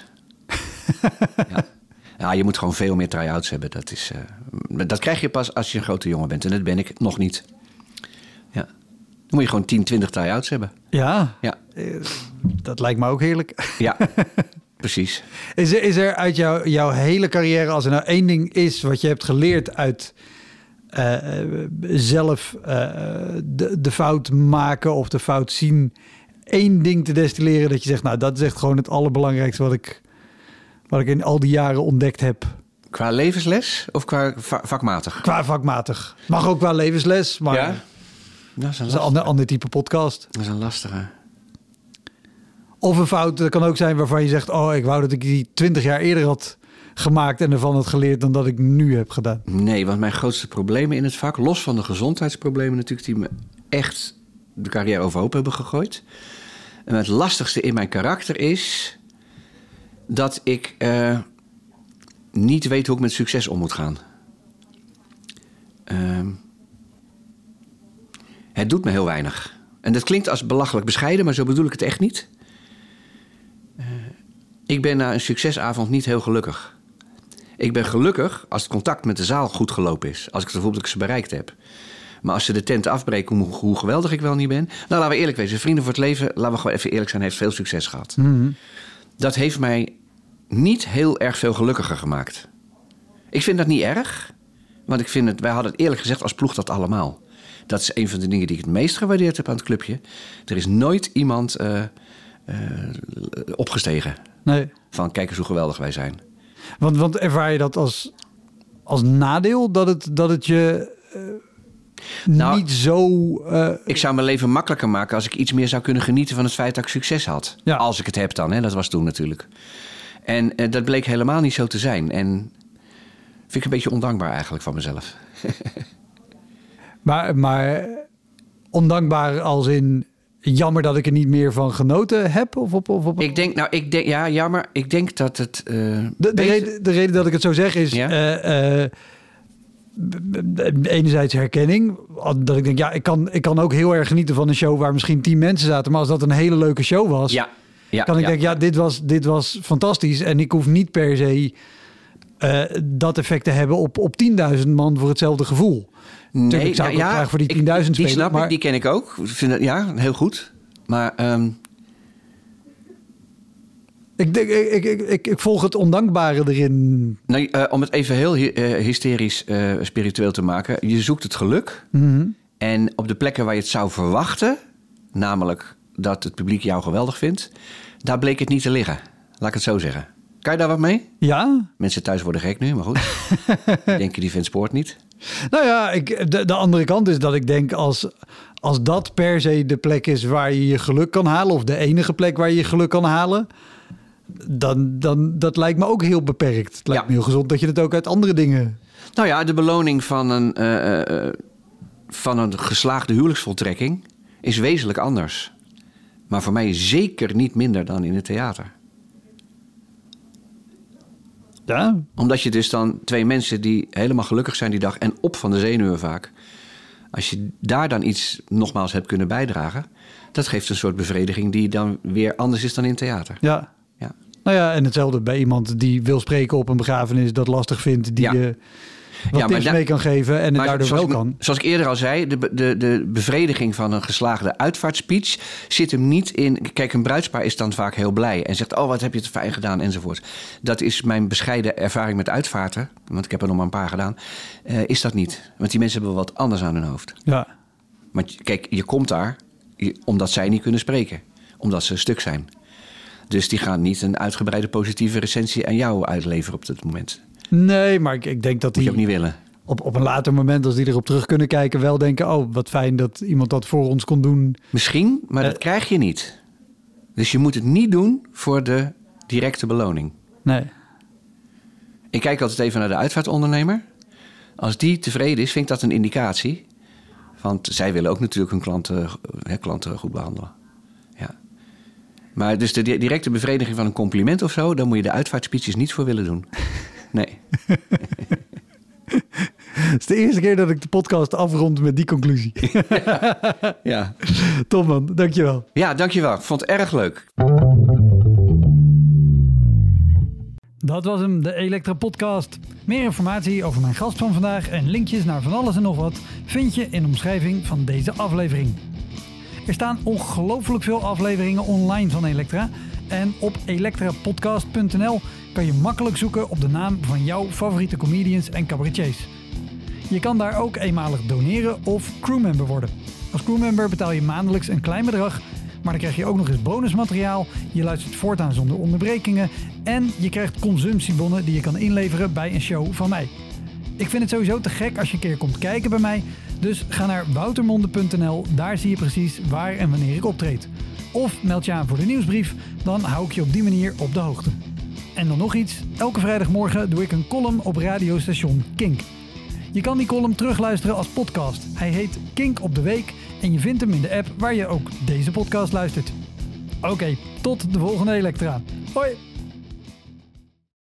Ja. Ja, je moet gewoon veel meer try-outs hebben. Dat, is, uh, dat krijg je pas als je een grote jongen bent. En dat ben ik nog niet. Ja. Dan moet je gewoon tien, twintig try-outs hebben. Ja, ja. Uh, dat lijkt me ook heerlijk. Ja, precies. Is er, is er uit jou, jouw hele carrière, als er nou één ding is wat je hebt geleerd uit... Uh, zelf uh, de, de fout maken of de fout zien, één ding te destilleren dat je zegt, nou, dat is echt gewoon het allerbelangrijkste wat ik, wat ik in al die jaren ontdekt heb. Qua levensles of qua va- vakmatig? Qua vakmatig. Mag ook qua levensles, maar ja? Dat is een, dat is een ander, ander type podcast. Dat is een lastige. Of een fout, dat kan ook zijn waarvan je zegt, oh, ik wou dat ik die twintig jaar eerder had gemaakt en ervan had geleerd dan dat ik nu heb gedaan. Nee, want mijn grootste problemen in het vak, los van de gezondheidsproblemen natuurlijk, die me echt de carrière overhoop hebben gegooid. En het lastigste in mijn karakter is dat ik uh, niet weet hoe ik met succes om moet gaan. Uh, het doet me heel weinig. En dat klinkt als belachelijk bescheiden, maar zo bedoel ik het echt niet. Uh, ik ben na een succesavond niet heel gelukkig. Ik ben gelukkig als het contact met de zaal goed gelopen is. Als ik het gevoel dat ik ze bereikt heb. Maar als ze de tent afbreken, hoe, hoe geweldig ik wel niet ben. Nou, laten we eerlijk wezen. Vrienden voor het leven, laten we gewoon even eerlijk zijn, heeft veel succes gehad. Mm-hmm. Dat heeft mij niet heel erg veel gelukkiger gemaakt. Ik vind dat niet erg. Want ik vind het, wij hadden het eerlijk gezegd als ploeg dat allemaal. Dat is een van de dingen die ik het meest gewaardeerd heb aan het clubje. Er is nooit iemand uh, uh, opgestegen. Nee. Van kijk eens hoe geweldig wij zijn. Want, want ervaar je dat als, als nadeel? Dat het, dat het je uh, nou, niet zo... Uh, ik zou mijn leven makkelijker maken als ik iets meer zou kunnen genieten van het feit dat ik succes had. Ja. Als ik het heb dan, hè? Dat was toen natuurlijk. En uh, dat bleek helemaal niet zo te zijn. En vind ik een beetje ondankbaar eigenlijk van mezelf. maar, maar ondankbaar als in... Jammer dat ik er niet meer van genoten heb? Of op, of op... Ik denk, nou, ik denk, ja, jammer. Ik denk dat het... Uh, de, de, beter... reden, de reden dat ik het zo zeg is... Ja? Uh, uh, enerzijds herkenning. Dat ik denk, ja, ik kan, ik kan ook heel erg genieten van een show waar misschien tien mensen zaten. Maar als dat een hele leuke show was... Ja, ja, kan ik ja. denken, ja, dit was, dit was fantastisch. En ik hoef niet per se uh, dat effect te hebben op, op tienduizend man voor hetzelfde gevoel. Nee, ik zou het ja, graag voor die tienduizend spelen. Die snap maar... ik, die ken ik ook. Ik vind het, ja, heel goed. Maar... Um... Ik, denk, ik, ik, ik, ik volg het ondankbare erin. Nou, uh, om het even heel uh, hysterisch uh, spiritueel te maken. Je zoekt het geluk. Mm-hmm. En op de plekken waar je het zou verwachten... namelijk dat het publiek jou geweldig vindt... daar bleek het niet te liggen. Laat ik het zo zeggen. Kan je daar wat mee? Ja. Mensen thuis worden gek nu, maar goed. Denk je, die vindt sport niet? Nou ja, ik, de, de andere kant is dat ik denk... Als, als dat per se de plek is waar je je geluk kan halen... of de enige plek waar je je geluk kan halen... dan, dan dat lijkt me ook heel beperkt. Het lijkt ja. me heel gezond dat je het ook uit andere dingen... Nou ja, de beloning van een, uh, uh, van een geslaagde huwelijksvoltrekking is wezenlijk anders. Maar voor mij zeker niet minder dan in het theater. Ja? Omdat je dus dan twee mensen die helemaal gelukkig zijn die dag en op van de zenuwen vaak. Als je daar dan iets nogmaals hebt kunnen bijdragen, dat geeft een soort bevrediging die dan weer anders is dan in het theater. Ja. Ja. Nou ja, en hetzelfde bij iemand die wil spreken op een begrafenis, dat lastig vindt, die Ja. je wat Ja, tips da- mee kan geven en het daardoor zoals wel ik, kan. Zoals ik eerder al zei, de, de, de bevrediging van een geslaagde uitvaartspeech zit hem niet in. Kijk, een bruidspaar is dan vaak heel blij en zegt: oh, wat heb je het fijn gedaan, enzovoort. Dat is mijn bescheiden ervaring met uitvaarten, want ik heb er nog maar een paar gedaan. Uh, is dat niet? Want die mensen hebben wel wat anders aan hun hoofd. Ja. Maar kijk, je komt daar je, omdat zij niet kunnen spreken, omdat ze stuk zijn. Dus die gaan niet een uitgebreide positieve recensie aan jou uitleveren op dat moment. Nee, maar ik, ik denk dat Moet je die ook niet willen. op, op een later moment, als die erop terug kunnen kijken, wel denken: oh, wat fijn dat iemand dat voor ons kon doen. Misschien, maar dat Uh, krijg je niet. Dus je moet het niet doen voor de directe beloning. Nee. Ik kijk altijd even naar de uitvaartondernemer. Als die tevreden is, vind ik dat een indicatie. Want zij willen ook natuurlijk hun klanten, hè, klanten goed behandelen. Ja. Maar dus de di- directe bevrediging van een compliment of zo, daar moet je de uitvaartspeeches niet voor willen doen. Nee. Het is de eerste keer dat ik de podcast afrond met die conclusie. Ja. Top man, dankjewel. Ja, dankjewel. Ik vond het erg leuk. Dat was hem, de Elektra Podcast. Meer informatie over mijn gast van vandaag en linkjes naar van alles en nog wat vind je in de omschrijving van deze aflevering. Er staan ongelooflijk veel afleveringen online van Elektra. En op elektra podcast punt n l kan je makkelijk zoeken op de naam van jouw favoriete comedians en cabaretiers. Je kan daar ook eenmalig doneren of crewmember worden. Als crewmember betaal je maandelijks een klein bedrag, maar dan krijg je ook nog eens bonusmateriaal. Je luistert voortaan zonder onderbrekingen en je krijgt consumptiebonnen die je kan inleveren bij een show van mij. Ik vind het sowieso te gek als je een keer komt kijken bij mij. Dus ga naar woutermonde punt n l, daar zie je precies waar en wanneer ik optreed. Of meld je aan voor de nieuwsbrief, dan hou ik je op die manier op de hoogte. En dan nog iets, elke vrijdagmorgen doe ik een column op radiostation Kink. Je kan die column terugluisteren als podcast. Hij heet Kink op de Week en je vindt hem in de app waar je ook deze podcast luistert. Oké, tot de volgende Elektra. Hoi!